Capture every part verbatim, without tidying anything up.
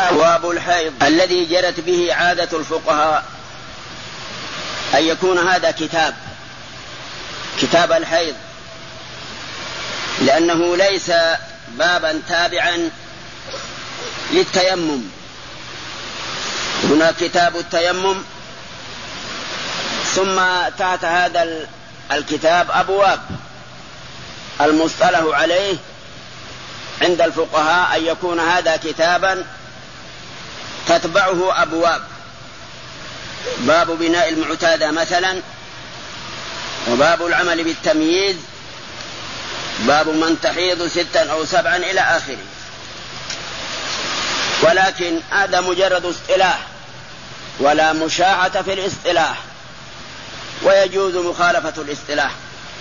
أبواب الحيض الذي جرت به عادة الفقهاء أن يكون هذا كتاب كتاب الحيض، لأنه ليس بابا تابعا للتيمم. هنا كتاب التيمم، ثم تحت هذا الكتاب أبواب المصطلح عليه عند الفقهاء أن يكون هذا كتابا تتبعه أبواب: باب بناء المعتادة مثلا، وباب العمل بالتمييز، باب من تحيض ستا أو سبعا إلى آخره. ولكن هذا مجرد اصطلاح ولا مشاعة في الاصطلاح، ويجوز مخالفة الاصطلاح.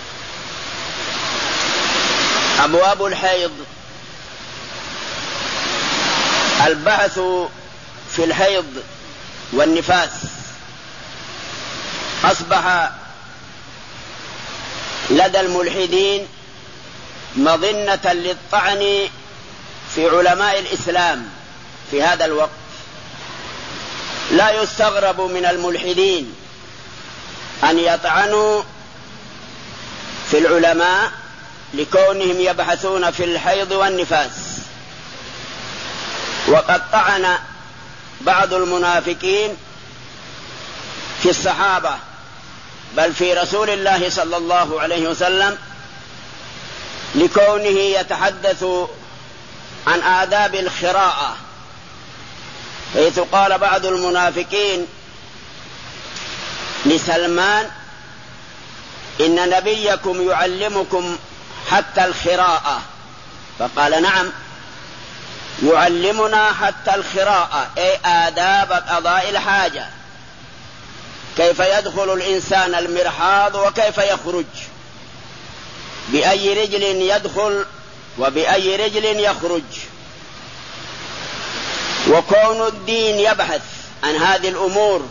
أبواب الحيض: البحث في الحيض والنفاس أصبح لدى الملحدين مظنة للطعن في علماء الإسلام في هذا الوقت. لا يستغرب من الملحدين أن يطعنوا في العلماء لكونهم يبحثون في الحيض والنفاس. وقد طعن بعض المنافقين في الصحابة، بل في رسول الله صلى الله عليه وسلم، لكونه يتحدث عن آداب الخراءة، حيث قال بعض المنافقين لسلمان: إن نبيكم يعلمكم حتى الخراءة. فقال: نعم، يعلمنا حتى الخراءة، أي آداب قضاء الحاجة، كيف يدخل الإنسان المرحاض وكيف يخرج، بأي رجل يدخل وبأي رجل يخرج. وكون الدين يبحث عن هذه الأمور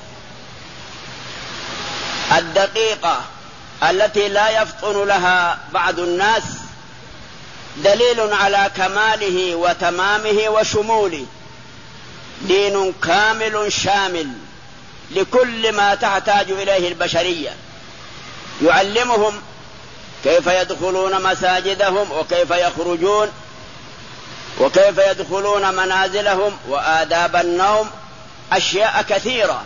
الدقيقة التي لا يفطن لها بعض الناس دليل على كماله وتمامه وشموله. دين كامل شامل لكل ما تحتاج إليه البشرية، يعلمهم كيف يدخلون مساجدهم وكيف يخرجون وكيف يدخلون منازلهم وآداب النوم، أشياء كثيرة،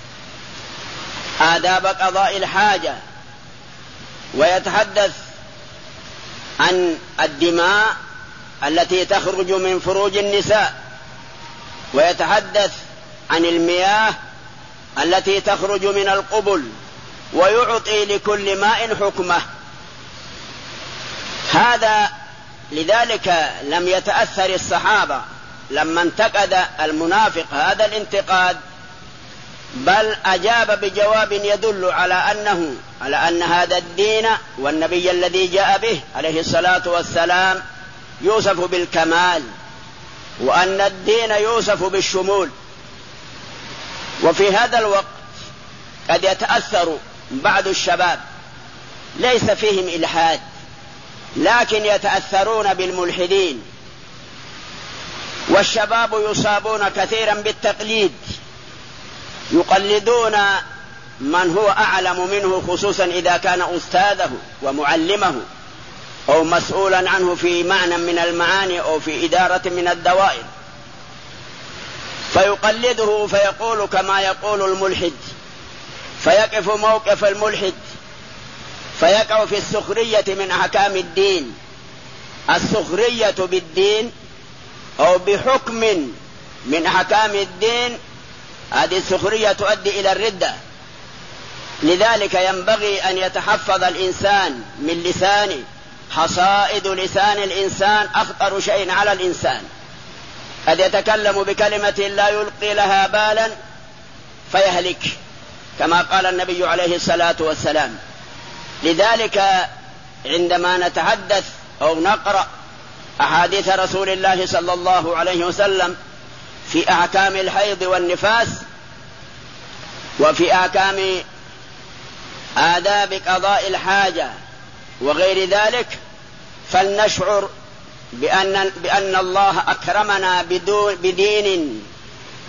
آداب قضاء الحاجة. ويتحدث عن الدماء التي تخرج من فروج النساء، ويتحدث عن المياه التي تخرج من القبل، ويعطي لكل ماء حكمه. هذا لذلك لم يتأثر الصحابة لما انتقد المنافق هذا الانتقاد، بل أجاب بجواب يدل على أنه على أن هذا الدين والنبي الذي جاء به عليه الصلاة والسلام يوصف بالكمال، وأن الدين يوصف بالشمول. وفي هذا الوقت قد يتأثر بعض الشباب، ليس فيهم إلحاد، لكن يتأثرون بالملحدين. والشباب يصابون كثيرا بالتقليد، يقلدون من هو أعلم منه، خصوصا إذا كان أستاذه ومعلمه أو مسؤولا عنه في معنى من المعاني أو في إدارة من الدوائر، فيقلده فيقول كما يقول الملحد، فيقف موقف الملحد، فيقع في السخرية من أحكام الدين. السخرية بالدين أو بحكم من أحكام الدين، هذه السخرية تؤدي إلى الردة. لذلك ينبغي أن يتحفظ الإنسان من لسانه. حصائد لسان الإنسان أخطر شيء على الإنسان، قد يتكلم بكلمة لا يلقي لها بالا فيهلك، كما قال النبي عليه الصلاة والسلام. لذلك عندما نتحدث أو نقرأ أحاديث رسول الله صلى الله عليه وسلم في أحكام الحيض والنفاس وفي أحكام آداب قضاء الحاجة وغير ذلك، فلنشعر بأن, بأن الله أكرمنا بدين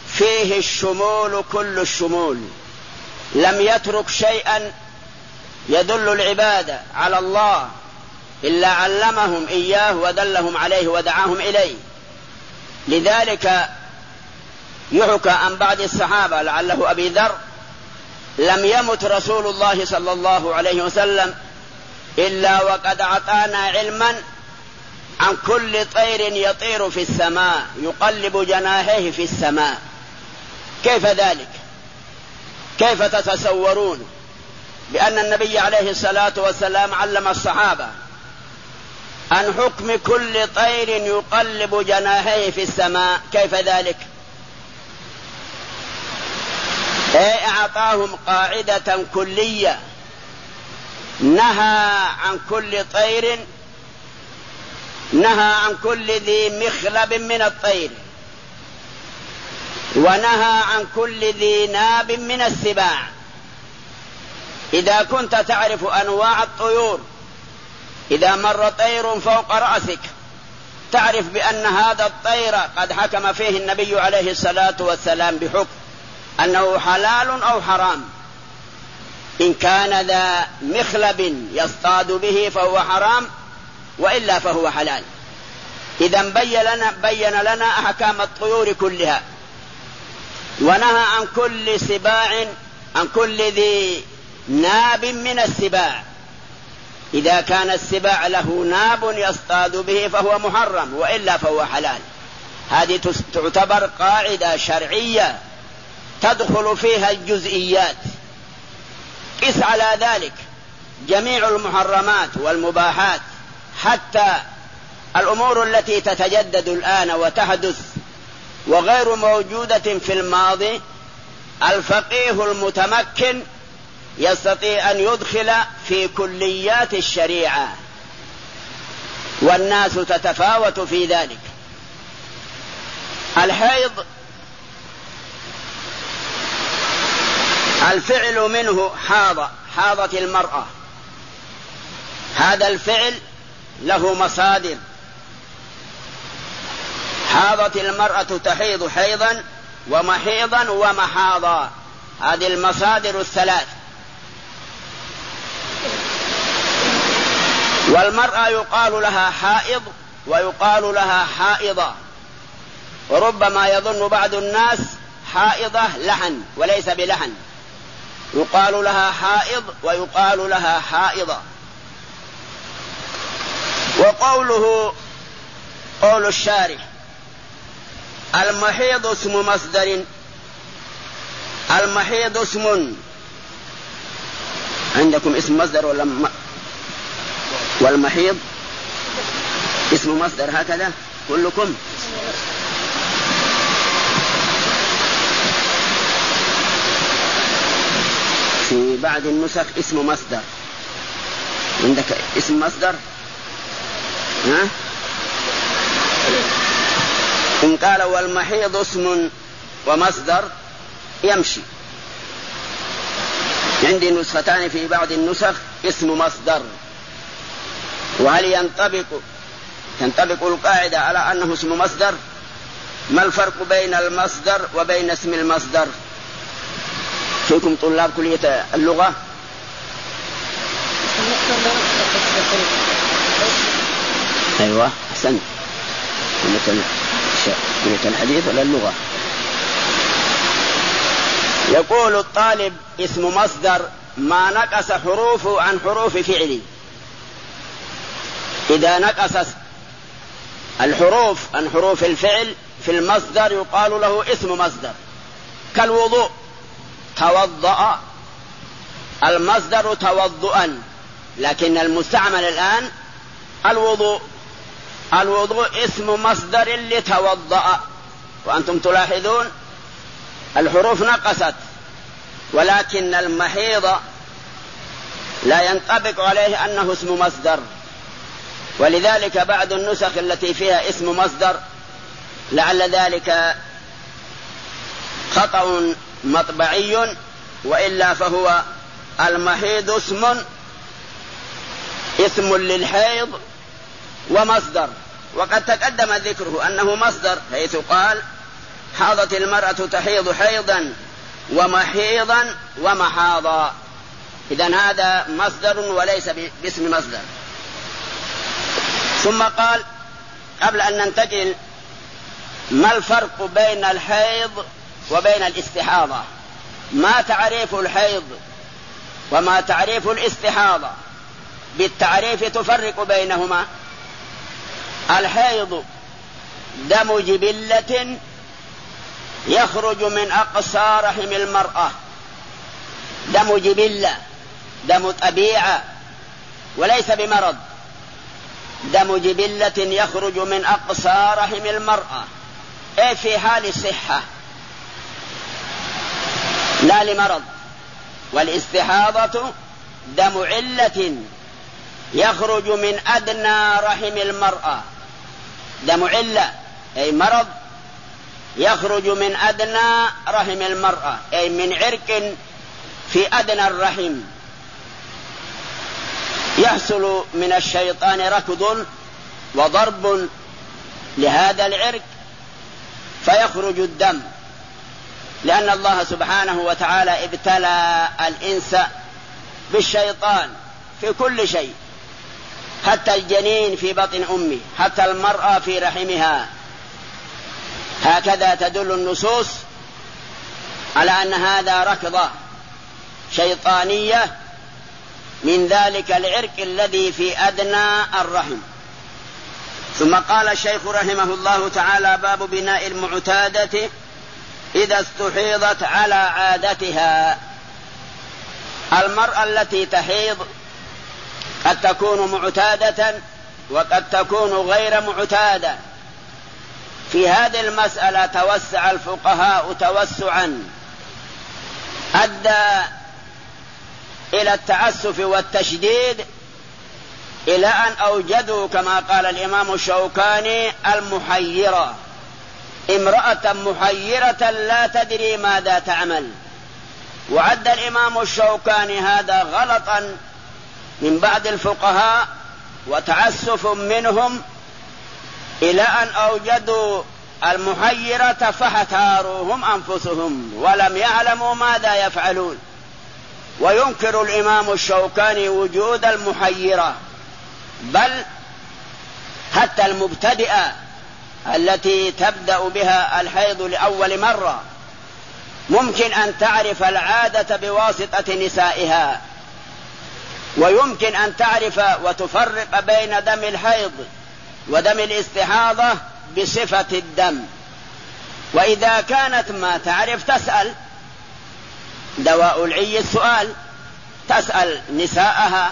فيه الشمول كل الشمول، لم يترك شيئا يدل العباد على الله إلا علمهم إياه ودلهم عليه ودعاهم إليه. لذلك يحكى عن بعض الصحابة لعله أبي ذر: لم يمت رسول الله صلى الله عليه وسلم إلا وقد أعطانا علما عن كل طير يطير في السماء يقلب جناحيه في السماء. كيف ذلك؟ كيف تتصورون بأن النبي عليه الصلاة والسلام علم الصحابة عن حكم كل طير يقلب جناحيه في السماء؟ كيف ذلك؟ أي أعطاهم قاعدة كلية، نهى عن كل طير، نهى عن كل ذي مخلب من الطير، ونهى عن كل ذي ناب من السباع. إذا كنت تعرف أنواع الطيور، إذا مر طير فوق رأسك تعرف بأن هذا الطير قد حكم فيه النبي عليه الصلاة والسلام بحكم أنه حلال أو حرام. إن كان ذا مخلب يصطاد به فهو حرام، وإلا فهو حلال. إذن بين لنا, بين لنا أحكام الطيور كلها، ونهى عن كل سباع، عن كل ذي ناب من السباع. إذا كان السباع له ناب يصطاد به فهو محرم، وإلا فهو حلال. هذه تعتبر قاعدة شرعية تدخل فيها الجزئيات. قس على ذلك جميع المحرمات والمباحات، حتى الأمور التي تتجدد الآن وتحدث وغير موجودة في الماضي، الفقيه المتمكن يستطيع أن يدخل في كليات الشريعة، والناس تتفاوت في ذلك. الحيض الفعل منه حاض، حاضت المرأة. هذا الفعل له مصادر. حاضت المرأة تحيض حيضا ومحيضا ومحاضا، هذه المصادر الثلاث. والمرأة يقال لها حائض ويقال لها حائضة، وربما يظن بعض الناس حائضة لحن وليس بلحن، يقال لها حائض ويقال لها حائضة. وقوله قول الشارح: المحيض اسم مصدر. المحيض اسم، عندكم اسم مصدر ولا م... والمحيض اسم مصدر هكذا كلكم؟ في بعض النسخ اسم مصدر. عندك اسم مصدر؟ ها؟ إن قال والمحيض اسم ومصدر يمشي. عندي نسختان في بعض النسخ اسم مصدر. وهل ينطبق تنطبق القاعدة على أنه اسم مصدر؟ ما الفرق بين المصدر وبين اسم المصدر؟ فيكم طلاب كلية اللغة؟ أيوة أحسنت. كلية الحديث ولا اللغة؟ يقول الطالب اسم مصدر ما نقص حروفه عن حروف فعله. إذا نقص الحروف عن حروف الفعل في المصدر يقال له اسم مصدر. كالوضوء، توضأ، المصدر توضؤا، لكن المستعمل الآن الوضوء. الوضوء اسم مصدر لتوضأ. وأنتم تلاحظون الحروف نقصت، ولكن المحيض لا ينطبق عليه أنه اسم مصدر. ولذلك بعض النسخ التي فيها اسم مصدر لعل ذلك خطأ مطبعي، وإلا فهو المحيض اسم اسم للحيض ومصدر. وقد تقدم ذكره أنه مصدر، حيث قال حاضت المرأة تحيض حيضا ومحيضا ومحاضا. إذن هذا مصدر وليس باسم مصدر. ثم قال قبل أن ننتقل ما الفرق بين الحيض وبين الاستحاضة؟ ما تعريف الحيض وما تعريف الاستحاضة؟ بالتعريف تفرق بينهما. الحيض دم جبلة يخرج من أقصى رحم المرأة، دم جبلة، دم طبيعة وليس بمرض، دم جبلة يخرج من أقصى رحم المرأة، أي في حال الصحة لا لمرض. والاستحاضة دم علة يخرج من أدنى رحم المرأة، دم علة أي مرض يخرج من أدنى رحم المرأة، أي من عرق في أدنى الرحم، يحصل من الشيطان ركض وضرب لهذا العرق فيخرج الدم، لأن الله سبحانه وتعالى ابتلى الإنس بالشيطان في كل شيء، حتى الجنين في بطن أمه، حتى المرأة في رحمها. هكذا تدل النصوص على أن هذا ركضة شيطانية من ذلك العرق الذي في أدنى الرحم. ثم قال الشيخ رحمه الله تعالى: باب بناء المعتادة إذا استحيضت على عادتها. المرأة التي تحيض قد تكون معتادة وقد تكون غير معتادة. في هذه المسألة توسع الفقهاء توسعا أدى إلى التعسف والتشديد، إلى أن أوجدوا كما قال الإمام الشوكاني المحيرة، امرأة محيرة لا تدري ماذا تعمل. وعد الإمام الشوكاني هذا غلطا من بعض الفقهاء وتعسف منهم، إلى أن أوجدوا المحيرة فاحتاروهم أنفسهم ولم يعلموا ماذا يفعلون. وينكر الإمام الشوكاني وجود المحيرة، بل حتى المبتدئة التي تبدأ بها الحيض لأول مرة ممكن أن تعرف العادة بواسطة نسائها، ويمكن أن تعرف وتفرق بين دم الحيض ودم الاستحاضة بصفة الدم. وإذا كانت ما تعرف تسأل، دواء العي السؤال، تسأل نساءها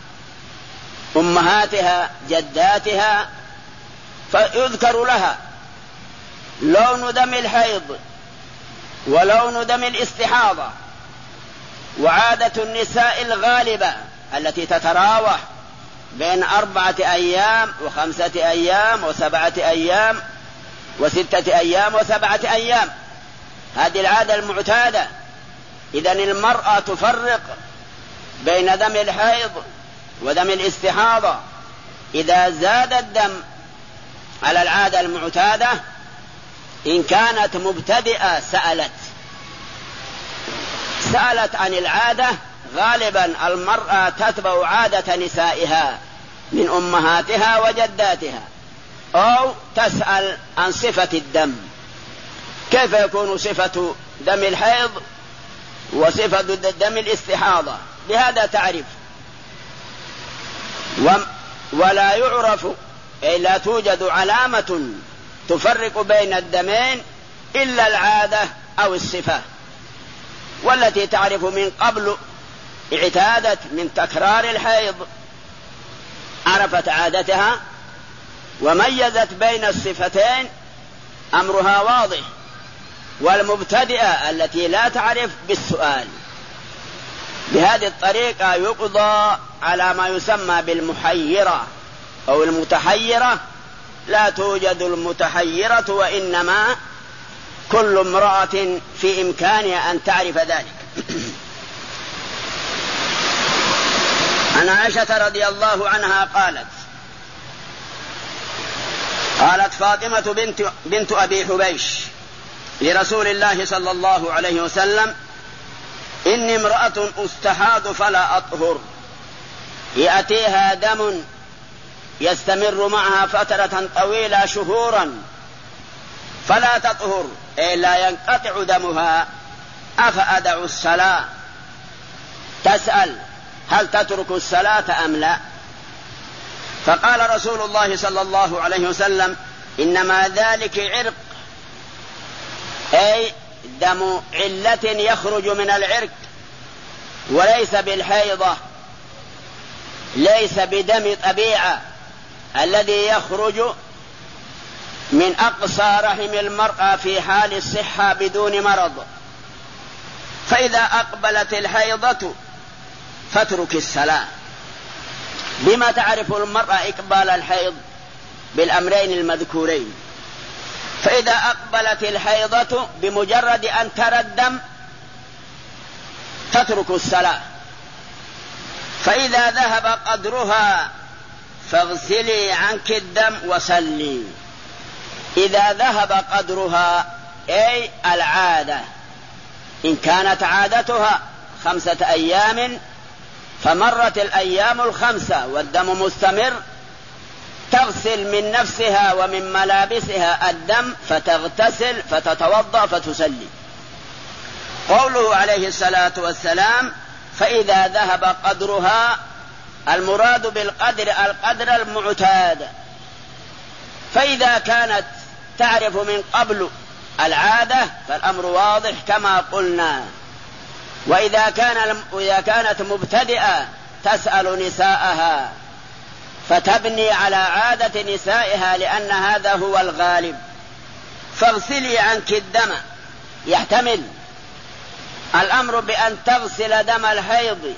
أمهاتها جداتها فيذكر لها لون دم الحيض ولون دم الاستحاضة. وعادة النساء الغالبة التي تتراوح بين أربعة أيام وخمسة أيام وسبعة أيام وستة أيام وسبعة أيام، هذه العادة المعتادة. إذن المرأة تفرق بين دم الحيض ودم الاستحاضة. إذا زاد الدم على العادة المعتادة إن كانت مبتدئة سألت سألت عن العادة. غالبا المرأة تتبع عادة نسائها من أمهاتها وجداتها، أو تسأل عن صفة الدم، كيف يكون صفة دم الحيض وصفة دم الاستحاضة، بهذا تعرف. ولا يعرف أي لا توجد علامة تفرق بين الدمين إلا العادة أو الصفة. والتي تعرف من قبل اعتادت من تكرار الحيض عرفت عادتها وميزت بين الصفتين أمرها واضح. والمبتدئة التي لا تعرف بالسؤال. بهذه الطريقة يقضى على ما يسمى بالمحيرة أو المتحيرة. لا توجد المتحيرة، وإنما كل امرأة في إمكانها أن تعرف ذلك. عن عائشة رضي الله عنها قالت قالت فاطمة بنت, بنت أبي حبيش لرسول الله صلى الله عليه وسلم: إني امرأة أستحاض فلا أطهر، يأتيها دم يستمر معها فترة طويلة شهورا فلا تطهر، أي لا ينقطع دمها، أفأدع الصلاة؟ تسأل هل تترك الصلاة أم لا؟ فقال رسول الله صلى الله عليه وسلم: إنما ذلك عرق، أي دم علة يخرج من العرق، وليس بالحيضة، ليس بدم طبيعة الذي يخرج من أقصى رحم المرأة في حال الصحة بدون مرض. فإذا أقبلت الحيضة فاترك الصلاة. بما تعرف المرأة إقبال الحيض؟ بالأمرين المذكورين. فإذا أقبلت الحيضة بمجرد أن ترى الدم تترك الصلاة، فإذا ذهب قدرها فاغسلي عنك الدم وصلي. إذا ذهب قدرها أي العادة، إن كانت عادتها خمسة أيام فمرت الأيام الخمسة والدم مستمر، تغسل من نفسها ومن ملابسها الدم، فتغتسل فتتوضأ فتصلي. قوله عليه الصلاة والسلام: فإذا ذهب قدرها، المراد بالقدر القدر المعتاد. فإذا كانت تعرف من قبل العادة فالأمر واضح كما قلنا. وإذا كان وإذا كانت مبتدئة تسأل نساءها فتبني على عادة نسائها، لأن هذا هو الغالب. فاغسلي عنك الدم، يحتمل الأمر بأن تغسل دم الحيض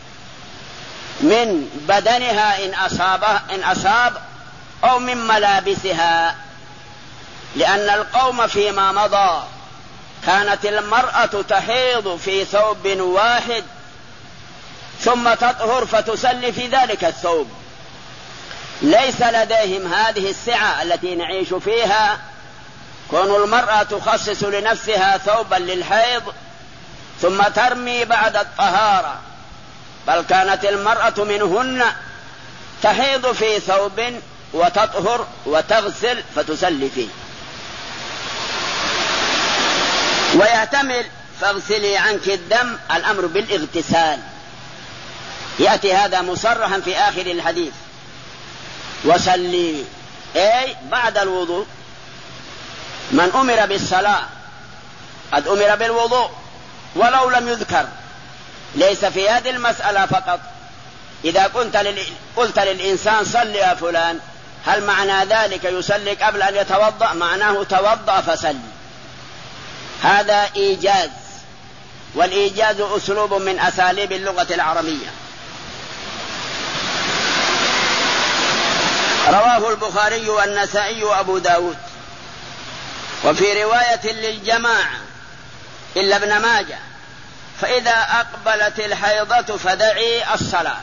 من بدنها إن أصابه إن أصاب أو من ملابسها، لأن القوم فيما مضى كانت المرأة تحيض في ثوب واحد ثم تطهر فتسلي في ذلك الثوب. ليس لديهم هذه السعة التي نعيش فيها، كون المرأة تخصص لنفسها ثوبا للحيض ثم ترمي بعد الطهارة، بل كانت المرأة منهن تحيض في ثوب وتطهر وتغسل فتسلي فيه. ويحتمل فاغسلي عنك الدم الأمر بالاغتسال، يأتي هذا مصرحا في آخر الحديث. وصلي أي بعد الوضوء. من أمر بالصلاة قد أمر بالوضوء ولو لم يذكر، ليس في هذه المسألة فقط. إذا قلت, لل... قلت للإنسان صل يا فلان، هل معنى ذلك يصلي قبل أن يتوضأ؟ معناه توضأ فصلي. هذا إيجاز، والإيجاز أسلوب من أساليب اللغة العربية. رواه البخاري والنسائي وأبو داود، وفي رواية للجماعة إلا ابن ماجه: فإذا أقبلت الحيضة فدعي الصلاة.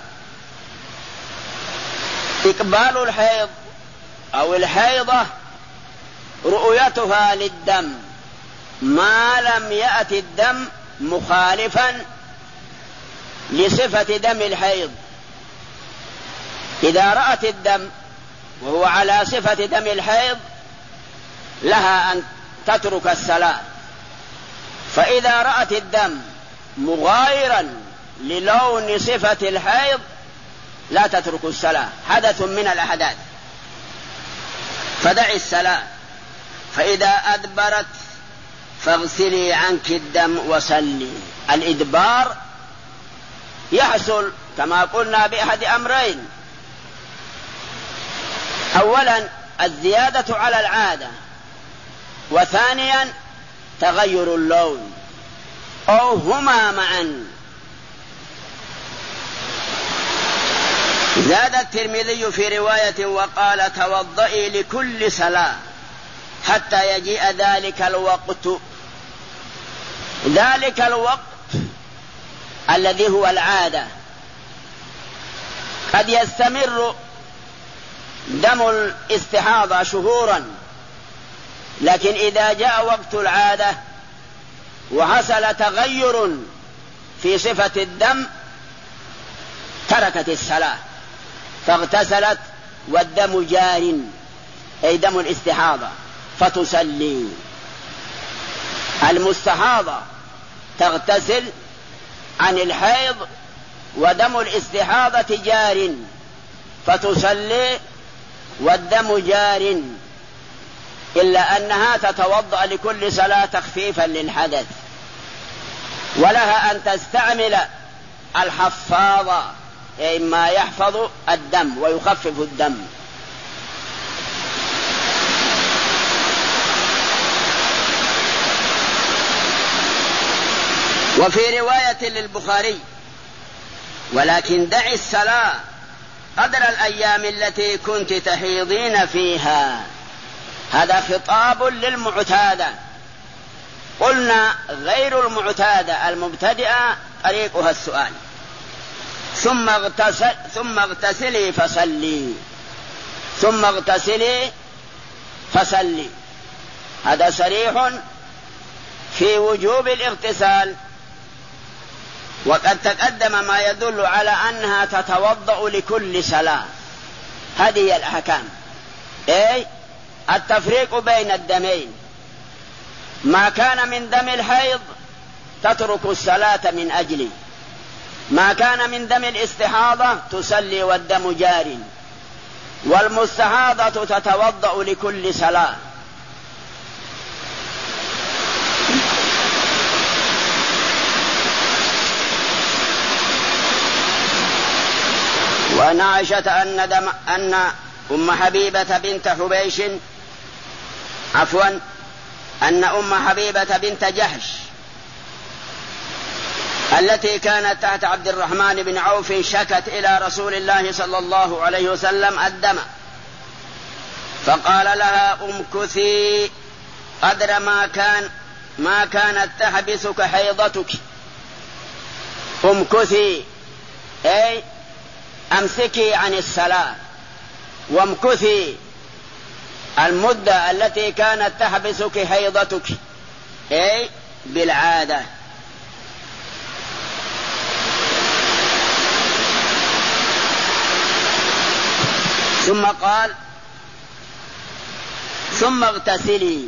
إقبال الحيض أو الحيضة رؤيتها للدم ما لم يأتي الدم مخالفا لصفة دم الحيض. إذا رأت الدم وهو على صفة دم الحيض لها أن تترك الصلاة. فإذا رأت الدم مغايرا للون صفة الحيض لا تترك الصلاة، حدث من الأحداث، فدعي الصلاة. فإذا أدبرت فاغسلي عنك الدم وصلي. الإدبار يحصل كما قلنا بأحد أمرين: أولا الزيادة على العادة، وثانيا تغير اللون، أو هما معا. زاد الترمذي في رواية وقال: توضئي لكل صلاة حتى يجيء ذلك الوقت. ذلك الوقت الذي هو العادة. قد يستمر دم الاستحاضة شهورا لكن إذا جاء وقت العادة وحصل تغير في صفة الدم تركت الصلاة فاغتسلت والدم جار، أي دم الاستحاضة، فتصلي. المستحاضة تغتسل عن الحيض ودم الاستحاضة جار فتصلي والدم جار، إلا أنها تتوضأ لكل صلاة تخفيفا للحدث، ولها أن تستعمل الحفاظة، أي ما يحفظ الدم ويخفف الدم. وفي رواية للبخاري: ولكن دعي الصلاة قدر الأيام التي كنت تحيضين فيها. هذا خطاب للمعتادة. قلنا غير المعتادة المبتدئة طريقها السؤال: ثم اغتسل ثم اغتسلي فصلي، ثم اغتسلي فصلي. هذا صريح في وجوب الاغتسال، وقد تقدم ما يدل على أنها تتوضأ لكل صلاة. هذه الأحكام، أي التفريق بين الدمين. ما كان من دم الحيض تترك الصلاة من أجله، ما كان من دم الاستحاضة تصلي والدم جار، والمستحاضة تتوضأ لكل صلاة. وعن عائشة أن, دم أن أم حبيبة بنت حبيش عفوا أن أم حبيبة بنت جحش التي كانت تحت عبد الرحمن بن عوف شكت إلى رسول الله صلى الله عليه وسلم الدم، فقال لها: امكثي قدر ما كان ما كانت تحبسك حيضتك. امكثي أي أمسكي عن الصلاة، وامكثي المدة التي كانت تحبسك حيضتك، أي بالعادة. ثم قال: ثم اغتسلي.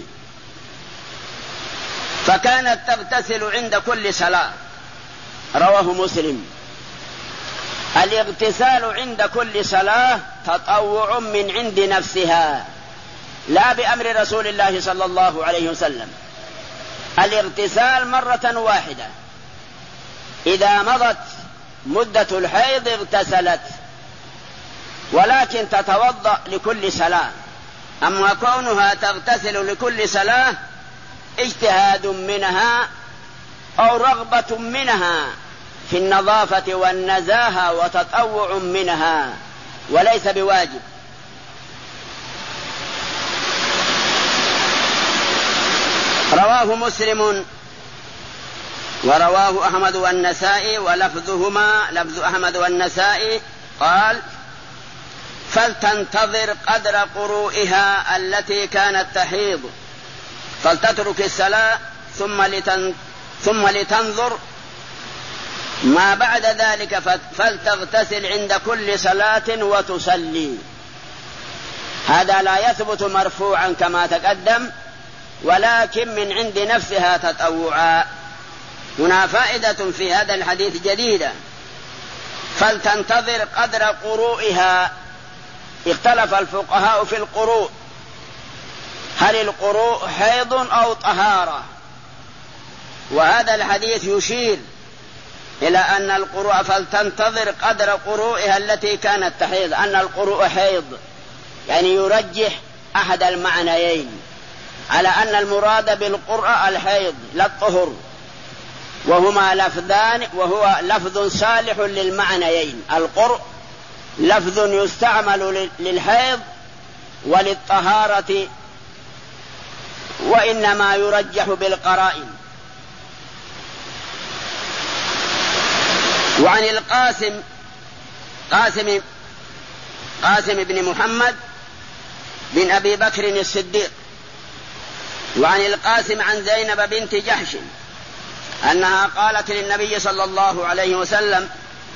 فكانت تغتسل عند كل صلاة. رواه مسلم. الاغتسال عند كل صلاة تطوع من عند نفسها، لا بأمر رسول الله صلى الله عليه وسلم. الاغتسال مرة واحدة، إذا مضت مدة الحيض اغتسلت، ولكن تتوضأ لكل صلاة. أما كونها تغتسل لكل صلاة اجتهاد منها أو رغبة منها في النظافة والنزاهة وتطوع منها، وليس بواجب. رواه مسلم ورواه أحمد والنسائي، ولفظهما لفظ أحمد والنسائي قال: فلتنتظر قدر قروئها التي كانت تحيض، فلتترك الصلاة ثم, لتن ثم لتنظر ما بعد ذلك فلتغتسل عند كل صلاة وتصلي. هذا لا يثبت مرفوعا كما تقدم، ولكن من عند نفسها تطوعا. هنا فائدة في هذا الحديث جديدة: فلتنتظر قدر قروئها. اختلف الفقهاء في القروء، هل القروء حيض أو طهارة؟ وهذا الحديث يشير إلى أن القروء فلتنتظر قدر قروئها التي كانت تحيض، أن القروء حيض، يعني يرجح أحد المعنيين على أن المراد بالقرء الحيض لا الطهر، وهما لفظان، وهو لفظ صالح للمعنيين. القرء لفظ يستعمل للحيض وللطهارة، وإنما يرجح بالقرائن. وعن القاسم قاسم قاسم بن محمد بن أبي بكر الصديق وعن القاسم عن زينب بنت جحش أنها قالت للنبي صلى الله عليه وسلم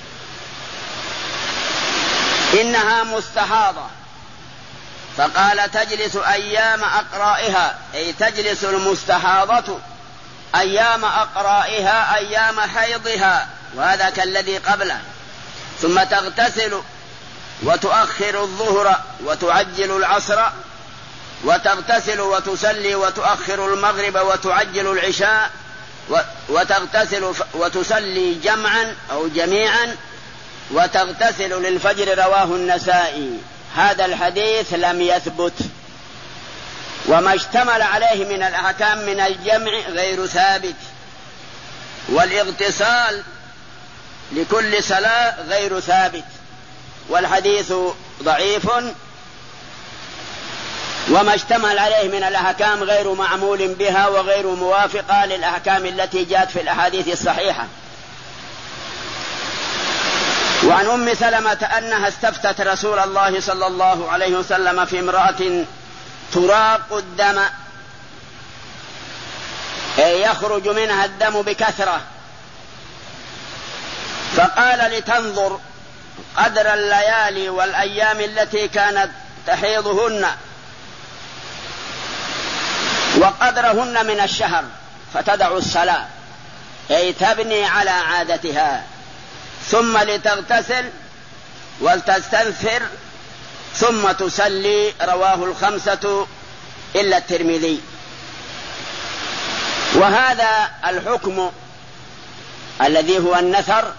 إنها مستحاضة، فقال تجلس أيام أقرائها، أي تجلس المستحاضة أيام أقرائها أيام حيضها، وهذا كالذي قبله، ثم تغتسل وتؤخر الظهر وتعجل العصر، وتغتسل وتصلي وتؤخر المغرب وتعجل العشاء، وتغتسل وتصلي جمعا أو جميعا، وتغتسل للفجر. رواه النسائي. هذا الحديث لم يثبت، وما اشتمل عليه من الأحكام من الجمع غير ثابت، والاغتسال لكل صلاة غير ثابت، والحديث ضعيف، وما اشتمل عليه من الأحكام غير معمول بها وغير موافقة للأحكام التي جاءت في الأحاديث الصحيحة. وعن أم سلمة أنها استفتت رسول الله صلى الله عليه وسلم في امرأة تراق الدم، أي يخرج منها الدم بكثرة، فقال لتنظر قدر الليالي والأيام التي كانت تحيضهن وقدرهن من الشهر، فتدع الصلاة، أي تبني على عادتها، ثم لتغتسل ولتستنثر ثم تصلي. رواه الخمسة إلا الترمذي. وهذا الحكم الذي هو النثر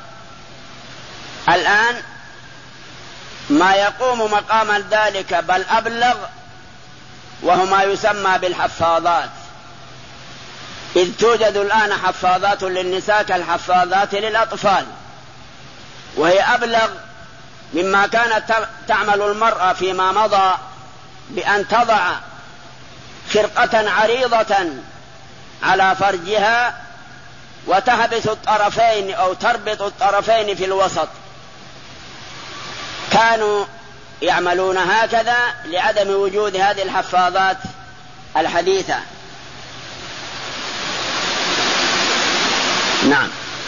الآن ما يقوم مقام ذلك بل أبلغ، وهو ما يسمى بالحفاظات، إذ توجد الآن حفاظات للنساء كالحفاظات للأطفال، وهي أبلغ مما كانت تعمل المرأة فيما مضى بأن تضع خرقة عريضة على فرجها وتحبس الطرفين أو تربط الطرفين في الوسط. كانوا يعملون هكذا لعدم وجود هذه الحفاظات الحديثة. نعم.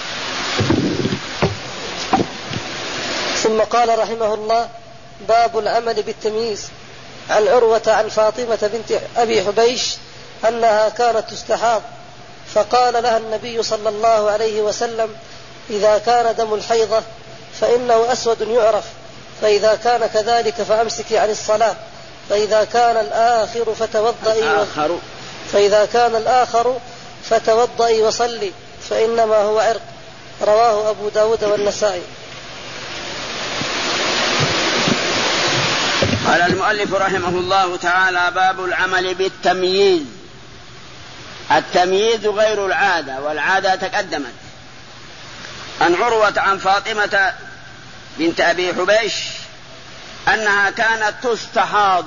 ثم قال رحمه الله: باب العمل بالتمييز. عن عروة عن فاطمة بنت أبي حبيش أنها كانت تستحاض، فقال لها النبي صلى الله عليه وسلم: إذا كان دم الحيضة فإنه أسود يعرف، فإذا كان كذلك فأمسكي عن الصلاة، فإذا كان الآخر فتوضئي الآخر فإذا كان الآخر فتوضئي وصلي، فإنما هو عرق. رواه أبو داود والنسائي. قال المؤلف رحمه الله تعالى: باب العمل بالتمييز. التمييز غير العادة، والعادة تقدمت. عن عروة عن فاطمة بنت أبي حبيش أنها كانت تستحاض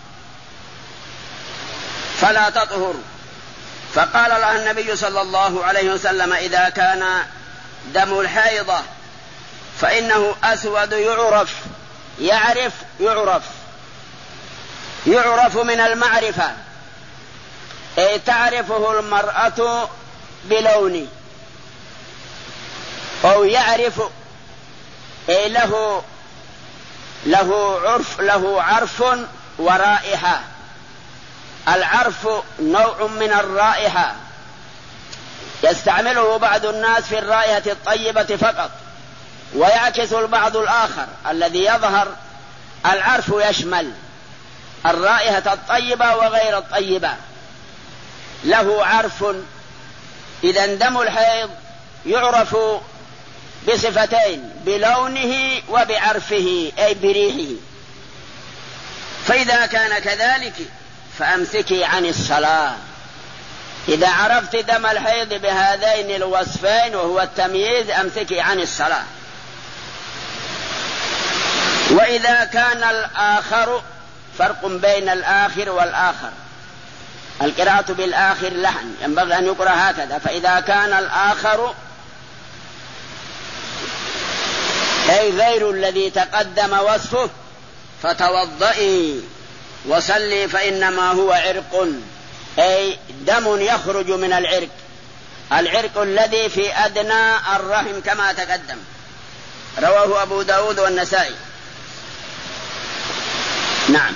فلا تطهر، فقال لها النبي صلى الله عليه وسلم: إذا كان دم الحيضة فإنه أسود يعرف. يعرف يعرف يعرف من المعرفة، أي تعرفه المرأة بلونه، أو يعرف أي له له عرف له عرف ورائحة. العرف نوع من الرائحة يستعمله بعض الناس في الرائحة الطيبة فقط، ويعكس البعض الآخر الذي يظهر العرف يشمل الرائحة الطيبة وغير الطيبة. له عرف. إذا دم الحيض يعرف بصفتين: بلونه وبعرفه، أي بريحه. فإذا كان كذلك فأمسكي عن الصلاة. إذا عرفت دم الحيض بهذين الوصفين وهو التمييز أمسكي عن الصلاة. وإذا كان الآخر، فرق بين الآخر والآخر، القراءة بالآخر لحن، ينبغي أن يقرأ هكذا: فإذا كان الآخر أي غير الذي تقدم وصفه فتوضئي وصلي، فإنما هو عرق. أي دم يخرج من العرق، العرق الذي في أدنى الرحم كما تقدم. رواه أبو داود والنسائي. نعم.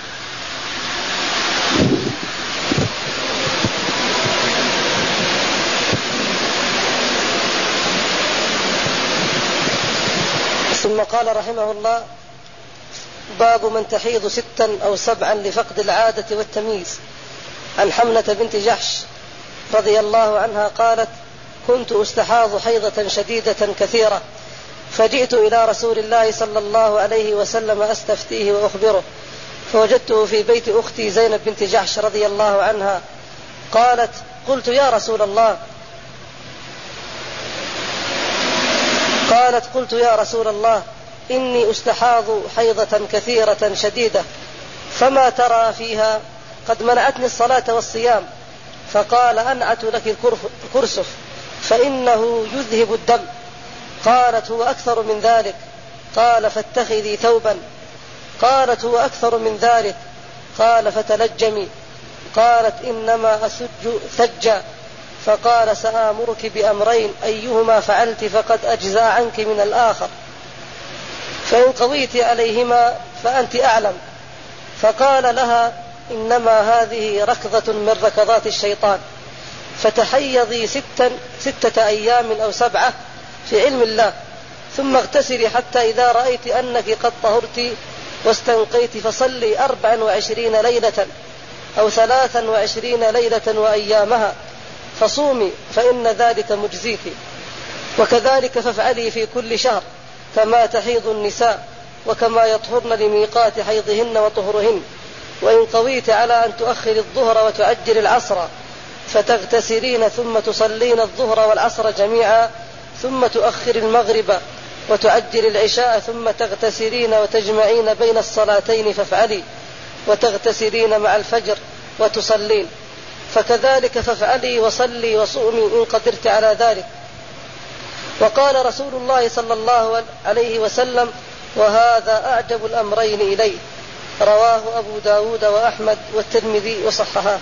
ثم قال رحمه الله: باب من تحيض ستا أو سبعا لفقد العادة والتمييز. عن حملة بنت جحش رضي الله عنها قالت: كنت أستحاض حيضة شديدة كثيرة، فجئت إلى رسول الله صلى الله عليه وسلم أستفتيه وأخبره، فوجدته في بيت أختي زينب بنت جحش رضي الله عنها. قالت: قلت يا رسول الله قالت قلت يا رسول الله إني أستحاض حيضة كثيرة شديدة، فما ترى فيها؟ قد منعتني الصلاة والصيام. فقال: أنعت لك الكرسف فإنه يذهب الدم. قالت: هو أكثر من ذلك. قال: فاتخذي ثوبا. قالت: هو أكثر من ذلك. قال: فتلجمي. قالت: إنما أسج ثجا. فقال: سآمرك بأمرين، أيهما فعلت فقد أجزى عنك من الآخر، فإن قضيت عليهما فأنت أعلم. فقال لها: إنما هذه ركضة من ركضات الشيطان، فتحيضي ستا ستة أيام أو سبعة في علم الله، ثم اغتسلي حتى إذا رأيت أنك قد طهرت واستنقيت فصلي أربعا وعشرين ليلة أو ثلاثا وعشرين ليلة وأيامها، فصومي فإن ذلك مجزيك. وكذلك فافعلي في كل شهر كما تحيض النساء وكما يطهرن لميقات حيضهن وطهرهن. وإن قويت على أن تؤخر الظهر وتعجل العصر فتغتسلين ثم تصلين الظهر والعصر جميعا، ثم تؤخر المغرب وتعجل العشاء ثم تغتسلين وتجمعين بين الصلاتين فافعلي، وتغتسلين مع الفجر وتصلين. فكذلك فافعلي وصلي وصومي إن قدرت على ذلك. وقال رسول الله صلى الله عليه وسلم: وهذا أعجب الأمرين إليه. رواه أبو داود وأحمد والترمذي وصححاه.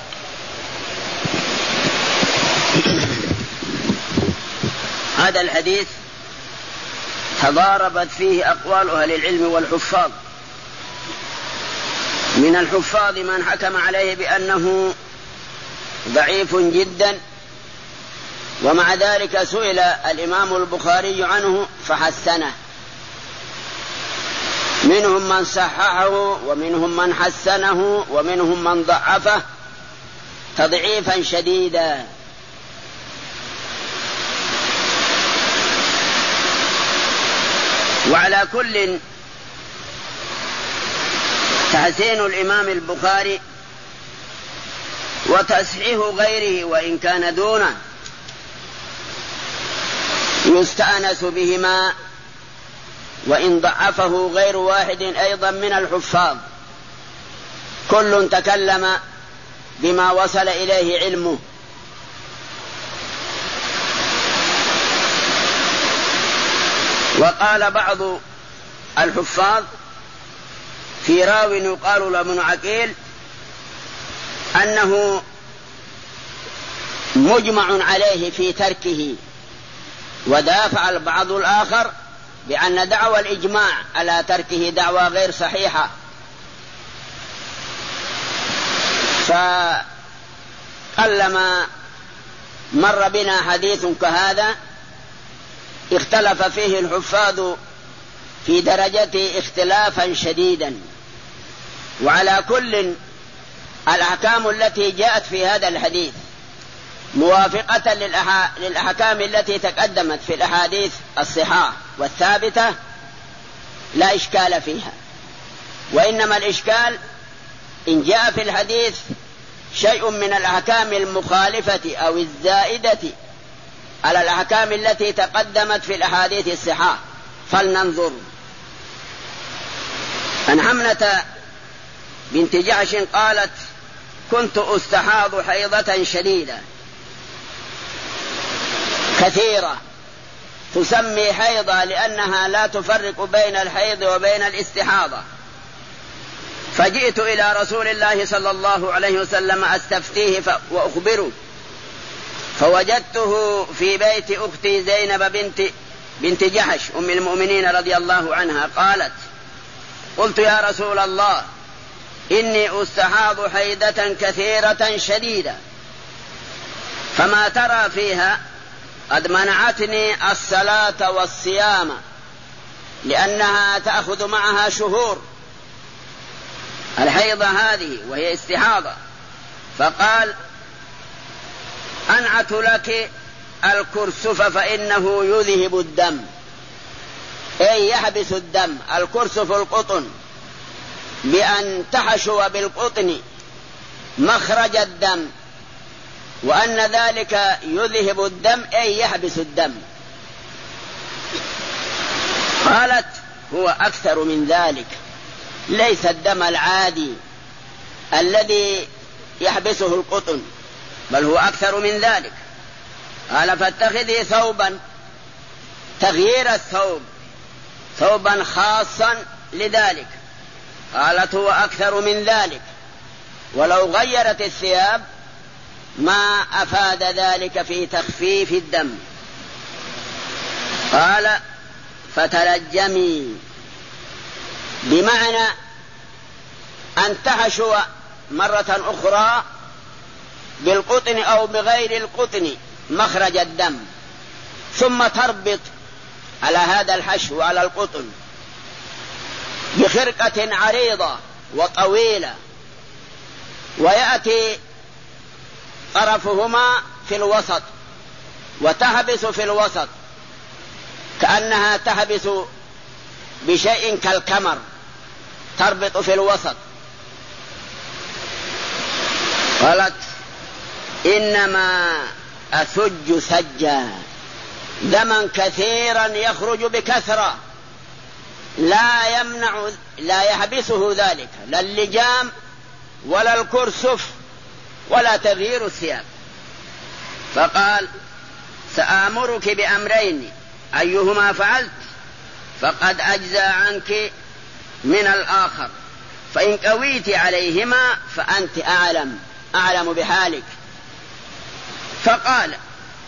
هذا الحديث تضاربت فيه أقوال أهل العلم والحفاظ. من الحفاظ من حكم عليه بأنه ضعيف جدا، ومع ذلك سئل الإمام البخاري عنه فحسنه. منهم من صححه ومنهم من حسنه ومنهم من ضعفه تضعيفا شديدا. وعلى كل تحسين الإمام البخاري وتصحيح غيره وإن كان دونه يستأنس بهما، وإن ضعفه غير واحد أيضا من الحفاظ كل تكلم بما وصل إليه علمه. وقال بعض الحفاظ في راو يقال له ابن عقيل أنه مجمع عليه في تركه، ودافع البعض الآخر بأن دعوى الإجماع على تركه دعوى غير صحيحة. فقلما مر بنا حديث كهذا اختلف فيه الحفاظ في درجته اختلافا شديدا. وعلى كل الأحكام التي جاءت في هذا الحديث موافقة للأحكام التي تقدمت في الأحاديث الصحاح والثابتة لا إشكال فيها، وإنما الإشكال إن جاء في الحديث شيء من الأحكام المخالفة أو الزائدة على الأحكام التي تقدمت في الأحاديث الصحاح. فلننظر. عن حملة بنت جحش قالت: كنت أستحاض حيضة شديدة كثيرة، تسمي حيضة لأنها لا تفرق بين الحيض وبين الاستحاضة، فجئت إلى رسول الله صلى الله عليه وسلم أستفتيه وأخبره، فوجدته في بيت أختي زينب بنت, بنت جحش أم المؤمنين رضي الله عنها. قالت: قلت يا رسول الله إني أستحاض حيدة كثيرة شديدة، فما ترى فيها؟ قد منعتني الصلاة والصيام لأنها تأخذ معها شهور الحيضة هذه وهي استحاضة. فقال: أنعت لك الكرسف فإنه يذهب الدم، أي يحبس الدم. الكرسف القطن، بأن تحشو بالقطن مخرج الدم، وأن ذلك يذهب الدم أي يحبس الدم. قالت: هو أكثر من ذلك، ليس الدم العادي الذي يحبسه القطن، بل هو أكثر من ذلك. قال: فاتخذي ثوبا، تغيير الثوب، ثوبا خاصا لذلك. قالت: هو أكثر من ذلك، ولو غيرت الثياب ما أفاد ذلك في تخفيف الدم. قال: فتلجمي، بمعنى أن تحشو مرة أخرى بالقطن أو بغير القطن مخرج الدم، ثم تربط على هذا الحشو على القطن بخرقة عريضة وطويلة، ويأتي طرفهما في الوسط وتحبس في الوسط كأنها تحبس بشيء كالكمر، تربط في الوسط. قالت: إنما أثج سجا، دما كثيرا يخرج بكثرة، لا يمنع لا يحبسه ذلك، لا اللجام ولا الكرسف ولا تغيير الثياب. فقال: سآمرك بأمرين، أيهما فعلت فقد أجزى عنك من الآخر، فإن قويت عليهما فأنت أعلم أعلم بحالك. فقال: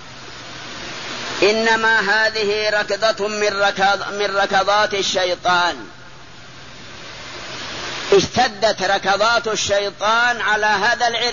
إنما هذه ركضة من, ركض من ركضات الشيطان، اشتدت ركضات الشيطان على هذا العرق،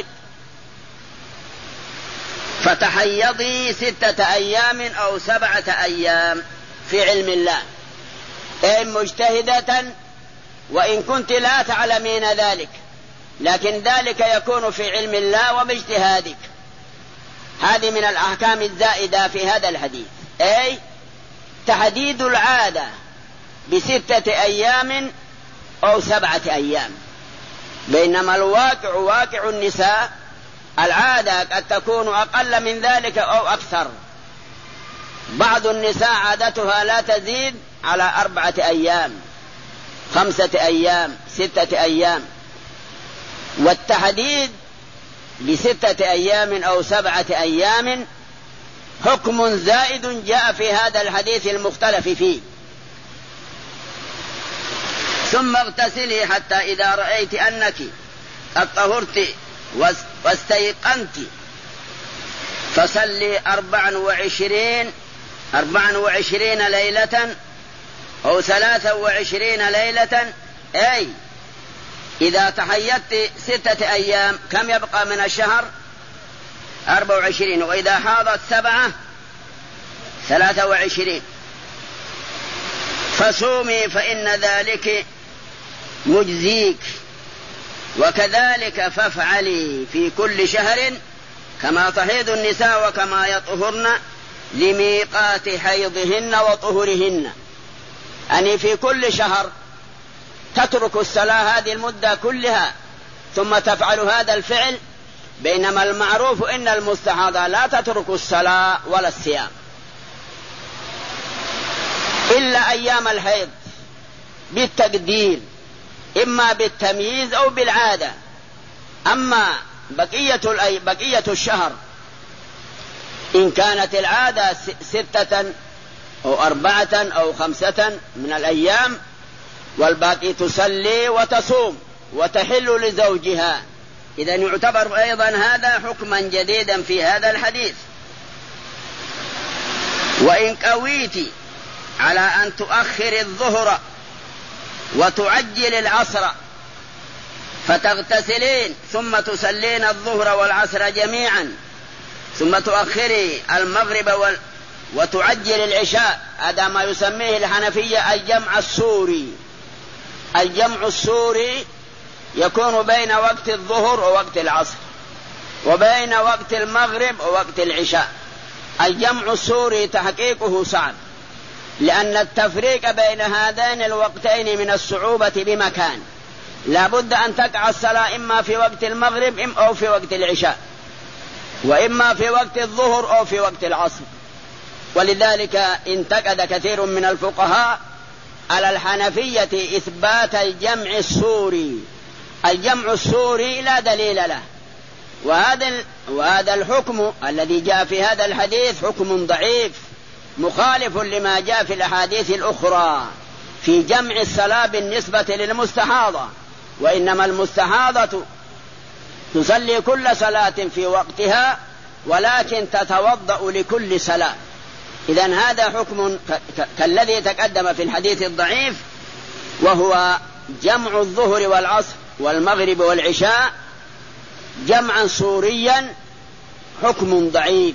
فتحيضي ستة أيام أو سبعة أيام في علم الله، أي مجتهدة، وإن كنت لا تعلمين ذلك، لكن ذلك يكون في علم الله وباجتهادك. هذه من الأحكام الزائدة في هذا الحديث، أي تحديد العادة بستة أيام أو سبعة أيام، بينما الواقع واقع النساء العادة قد تكون أقل من ذلك أو أكثر. بعض النساء عادتها لا تزيد على أربعة أيام، خمسة أيام، ستة أيام. والتحديد بستة أيام أو سبعة أيام حكم زائد جاء في هذا الحديث المختلف فيه. ثم اغتسلي حتى إذا رأيت أنك قد طهرت واستيقنت فصلي أربعا وعشرين أربعا وعشرين ليلة أو ثلاثا وعشرين ليلة، أي إذا تحيضت ستة أيام كم يبقى من الشهر؟ أربع وعشرين، وإذا حاضت سبعة ثلاثة وعشرين. فصومي فإن ذلك مجزيك، وكذلك فافعلي في كل شهر كما تحيض النساء وكما يطهرن لميقات حيضهن وطهرهن. أني في كل شهر تترك الصلاة هذه المدة كلها ثم تفعل هذا الفعل، بينما المعروف إن المستحاضة لا تترك الصلاة ولا الصيام إلا أيام الحيض بالتقدير، إما بالتمييز أو بالعادة. أما بقية, بقية الشهر إن كانت العادة ستة أو أربعة أو خمسة من الأيام، والباقي تصلي وتصوم وتحل لزوجها. إذن يعتبر أيضا هذا حكما جديدا في هذا الحديث. وإن قويت على أن تؤخر الظهر وتعجل العصر فتغتسلين ثم تسلين الظهر والعصر جميعا ثم تؤخري المغرب وال... وتعجل العشاء، هذا ما يسميه الحنفية الجمع السوري. الجمع السوري يكون بين وقت الظهر ووقت العصر وبين وقت المغرب ووقت العشاء. الجمع السوري تحقيقه صعب، لأن التفريق بين هذين الوقتين من الصعوبة بمكان. لا بد أن تقع الصلاة إما في وقت المغرب أو في وقت العشاء، وإما في وقت الظهر أو في وقت العصر. ولذلك انتقد كثير من الفقهاء على الحنفية إثبات الجمع السوري. الجمع السوري لا دليل له، وهذا وهذا الحكم الذي جاء في هذا الحديث حكم ضعيف مخالف لما جاء في الأحاديث الأخرى في جمع الصلاة بالنسبة للمستحاضة. وإنما المستحاضة تصلي كل صلاة في وقتها ولكن تتوضأ لكل صلاة. إذن هذا حكم كالذي تقدم في الحديث الضعيف، وهو جمع الظهر والعصر والمغرب والعشاء جمعا سوريا حكم ضعيف.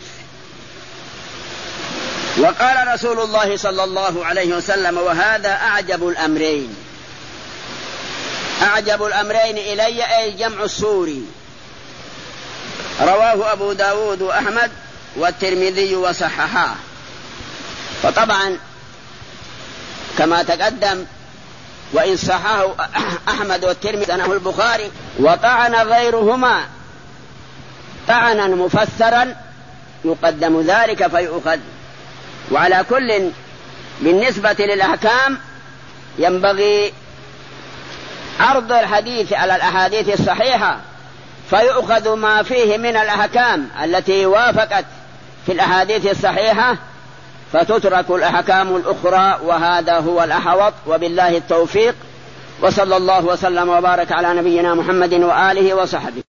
وقال رسول الله صلى الله عليه وسلم: وهذا أعجب الأمرين. أعجب الأمرين إلي أي الجمع السوري. رواه أبو داود وأحمد والترمذي وصححاه. فطبعا كما تقدم، وإن صححه أحمد والترمذي أنه البخاري، وطعن غيرهما طعنا مفسرا يقدم ذلك فيؤخذ. وعلى كل بالنسبة للأحكام ينبغي عرض الحديث على الأحاديث الصحيحة فيؤخذ ما فيه من الأحكام التي وافقت في الأحاديث الصحيحة، فتترك الأحكام الأخرى، وهذا هو الأحوط. وبالله التوفيق، وصلى الله وسلم وبارك على نبينا محمد وآله وصحبه.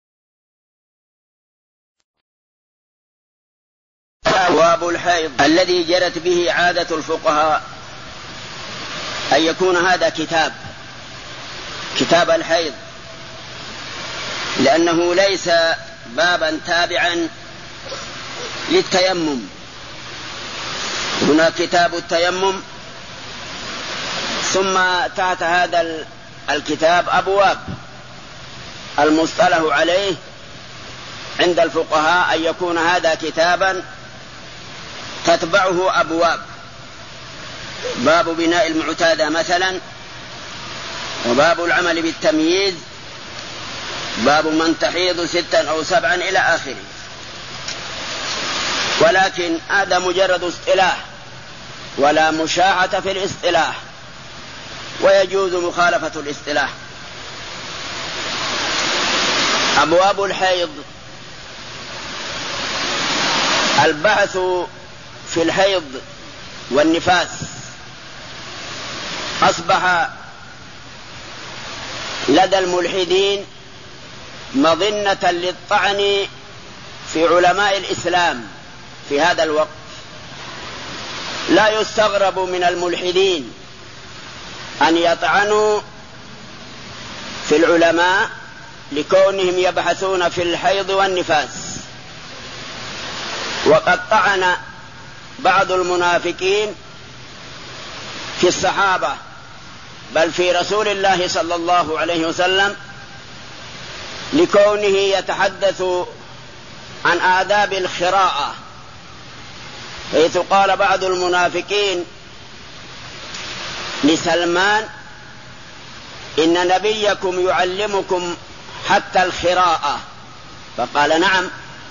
أبواب الحيض الذي جرت به عادة الفقهاء أن يكون هذا كتاب كتاب الحيض، لأنه ليس بابا تابعا للتيمم. هنا كتاب التيمم، ثم تحت هذا الكتاب أبواب المصطلح عليه عند الفقهاء أن يكون هذا كتابا تتبعه أبواب. باب بناء المعتادة مثلا، وباب العمل بالتمييز، باب من تحيض ستا أو سبعا إلى آخره. ولكن هذا مجرد اصطلاح ولا مشاحة في الاصطلاح، ويجوز مخالفة الاصطلاح. أبواب الحيض: البحث في الحيض والنفاس أصبح لدى الملحدين مظنة للطعن في علماء الإسلام في هذا الوقت. لا يستغرب من الملحدين أن يطعنوا في العلماء لكونهم يبحثون في الحيض والنفاس. وقد طعن بعض المنافقين في الصحابة، بل في رسول الله صلى الله عليه وسلم، لكونه يتحدث عن آداب الخراءة، حيث قال بعض المنافقين لسلمان: إن نبيكم يعلمكم حتى الخراءة. فقال: نعم،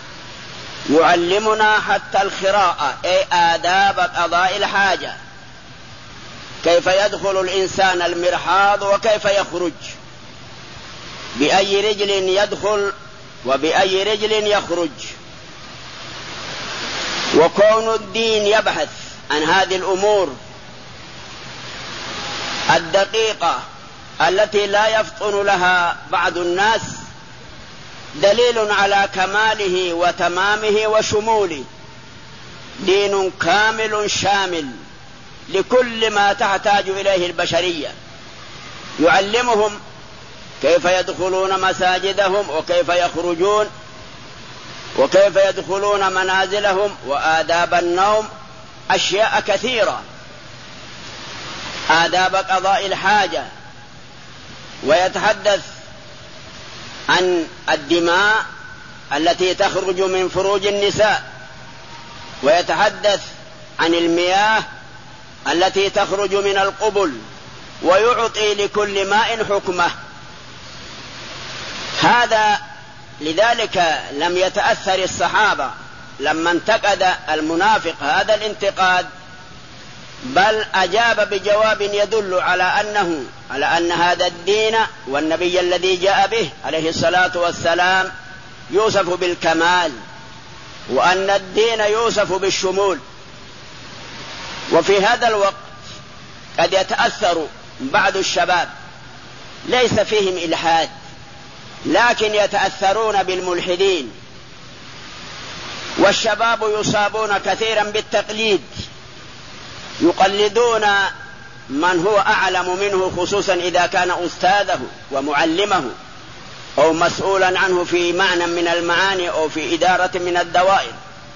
يعلمنا حتى الخراءة، أي آداب قضاء الحاجة، كيف يدخل الإنسان المرحاض وكيف يخرج، بأي رجل يدخل وبأي رجل يخرج. وكون الدين يبحث عن هذه الأمور الدقيقة التي لا يفطن لها بعض الناس دليل على كماله وتمامه وشموله. دين كامل شامل لكل ما تحتاج إليه البشرية، يعلمهم كيف يدخلون مساجدهم وكيف يخرجون وكيف يدخلون منازلهم وآداب النوم، أشياء كثيرة، آداب قضاء الحاجة، ويتحدث عن الدماء التي تخرج من فروج النساء، ويتحدث عن المياه التي تخرج من القبل، ويعطي لكل ماء حكمه. هذا لذلك لم يتأثر الصحابة لما انتقد المنافق هذا الانتقاد، بل أجاب بجواب يدل على أنه على أن هذا الدين والنبي الذي جاء به عليه الصلاة والسلام يوصف بالكمال، وأن الدين يوصف بالشمول. وفي هذا الوقت قد يتأثر بعض الشباب، ليس فيهم إلحاد، لكن يتأثرون بالملحدين، والشباب يصابون كثيرا بالتقليد، يقلدون من هو أعلم منه، خصوصا إذا كان أستاذه ومعلمه أو مسؤولا عنه في معنى من المعاني أو في إدارة من الدوائر،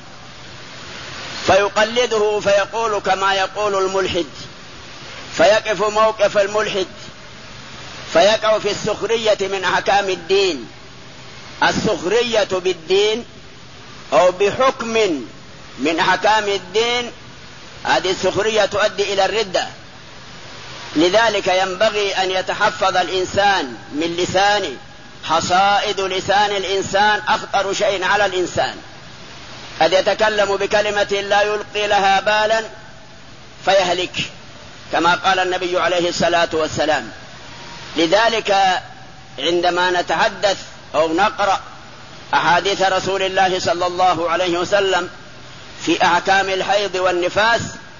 فيقلده فيقول كما يقول الملحد، فيقف موقف الملحد، فيقع في السخرية من أحكام الدين. السخرية بالدين أو بحكم من أحكام الدين، هذه السخرية تؤدي إلى الردة. لذلك ينبغي أن يتحفظ الإنسان من لسانه. حصائد لسان الإنسان أخطر شيء على الإنسان، قد يتكلم بكلمة لا يلقي لها بالا فيهلك، كما قال النبي عليه الصلاة والسلام. لذلك عندما نتحدث أو نقرأ أحاديث رسول الله صلى الله عليه وسلم في أحكام الحيض والنفاس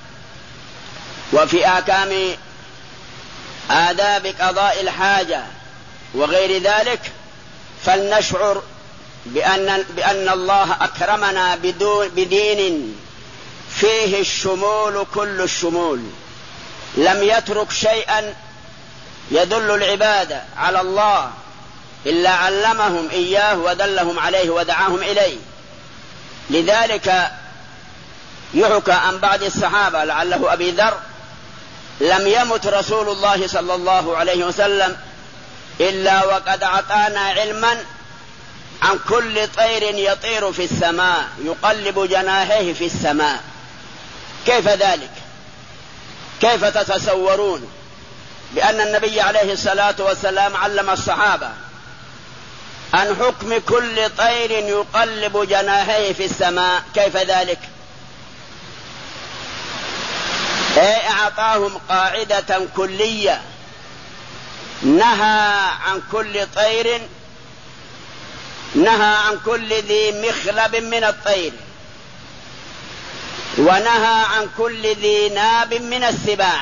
وفي أحكام آداب قضاء الحاجة وغير ذلك، فلنشعر بأن, بأن الله أكرمنا بدين فيه الشمول كل الشمول، لم يترك شيئا يدل العباد على الله إلا علمهم إياه ودلهم عليه ودعاهم إليه. لذلك يحكى عن بعض الصحابة لعله أبي ذر: لم يمت رسول الله صلى الله عليه وسلم إلا وقد أعطانا علما عن كل طير يطير في السماء يقلب جناحيه في السماء. كيف ذلك؟ كيف تتصورون بأن النبي عليه الصلاة والسلام علم الصحابة عن حكم كل طير يقلب جناحيه في السماء؟ كيف ذلك؟ أي أعطاهم قاعدة كلية، نهى عن كل طير، نهى عن كل ذي مخلب من الطير، ونهى عن كل ذي ناب من السباع.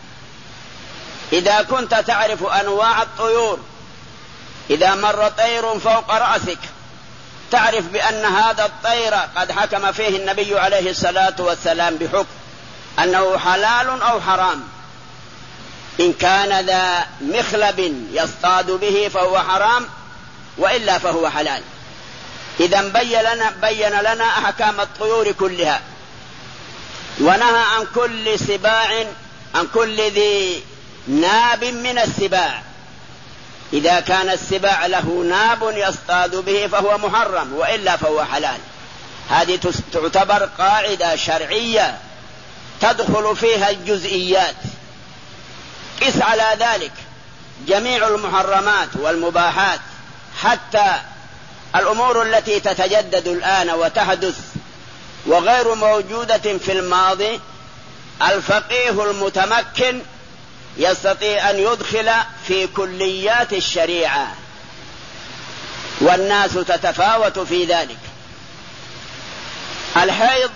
إذا كنت تعرف أنواع الطيور، إذا مر طير فوق رأسك تعرف بأن هذا الطير قد حكم فيه النبي عليه الصلاة والسلام بحكم أنه حلال أو حرام. إن كان ذا مخلب يصطاد به فهو حرام، وإلا فهو حلال. إذا بين لنا, بين لنا أحكام الطيور كلها، ونهى عن كل سباع، عن كل ذي ناب من السباع. إذا كان السباع له ناب يصطاد به فهو محرم، وإلا فهو حلال. هذه تعتبر قاعدة شرعية تدخل فيها الجزئيات. قس على ذلك جميع المحرمات والمباحات، حتى الأمور التي تتجدد الآن وتحدث وغير موجودة في الماضي، الفقيه المتمكن يستطيع أن يدخل في كليات الشريعة، والناس تتفاوت في ذلك. الحيض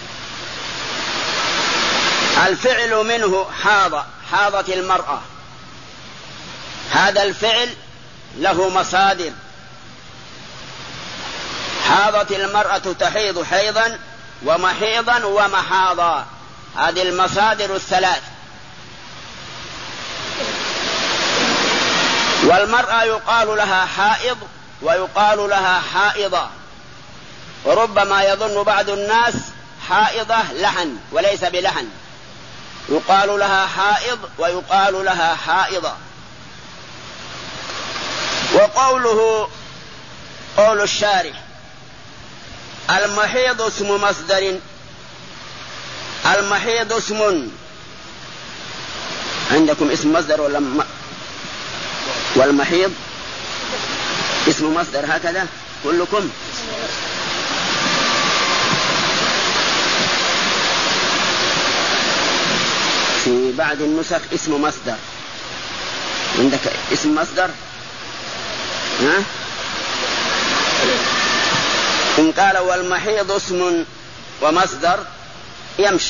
الفعل منه حاض، حاضت المرأة، هذا الفعل له مصادر. حاضت المرأة تحيض حيضا ومحيضا ومحاضا، هذه المصادر الثلاث. والمرأة يقال لها حائض ويقال لها حائضة، وربما يظن بعض الناس حائضة لحن وليس بلحن، يقال لها حائض ويقال لها حائضة. وقوله قول الشارح المحيض اسم مصدر، المحيض اسم، عندكم اسم مصدر ولا م... والمحيض اسم مصدر هكذا كلكم؟ في بعض النسخ اسم مصدر، عندك اسم مصدر؟ ها؟ إن قال والمحيض اسم ومصدر يمشي.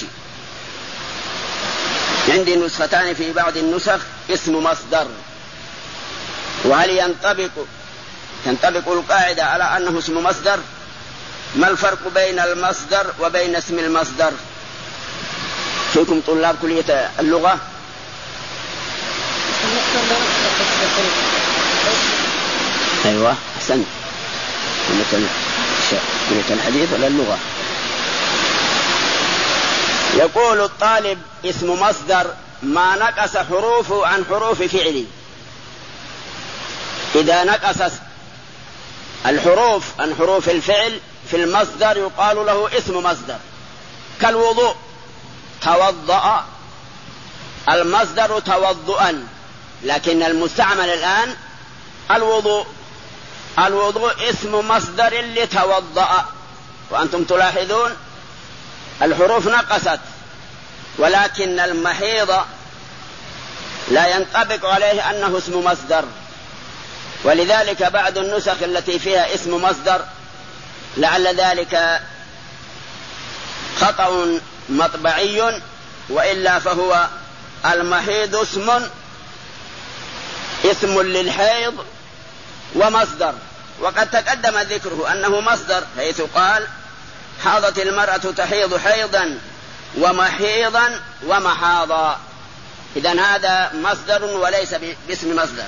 عندي نسختان في بعض النسخ اسم مصدر. وهل ينطبق تنطبق القاعدة على أنه اسم مصدر؟ ما الفرق بين المصدر وبين اسم المصدر؟ فيكم طلاب كلية اللغة؟ أيوة أحسنت. كلية الحديث ولا اللغة؟ يقول الطالب اسم مصدر ما نقص حروفه عن حروف فعله. إذا نقص الحروف عن حروف الفعل في المصدر يقال له اسم مصدر. كالوضوء، توضأ، المصدر توضؤا، لكن المستعمل الآن الوضوء. الوضوء اسم مصدر لتوضأ، وأنتم تلاحظون الحروف نقصت، ولكن المحيض لا ينطبق عليه أنه اسم مصدر. ولذلك بعض النسخ التي فيها اسم مصدر لعل ذلك خطأ مطبعي، وإلا فهو المحيض اسم اسم للحيض ومصدر. وقد تقدم ذكره أنه مصدر، حيث قال حاضت المرأة تحيض حيضا ومحيضا ومحاضا. إذن هذا مصدر وليس باسم مصدر.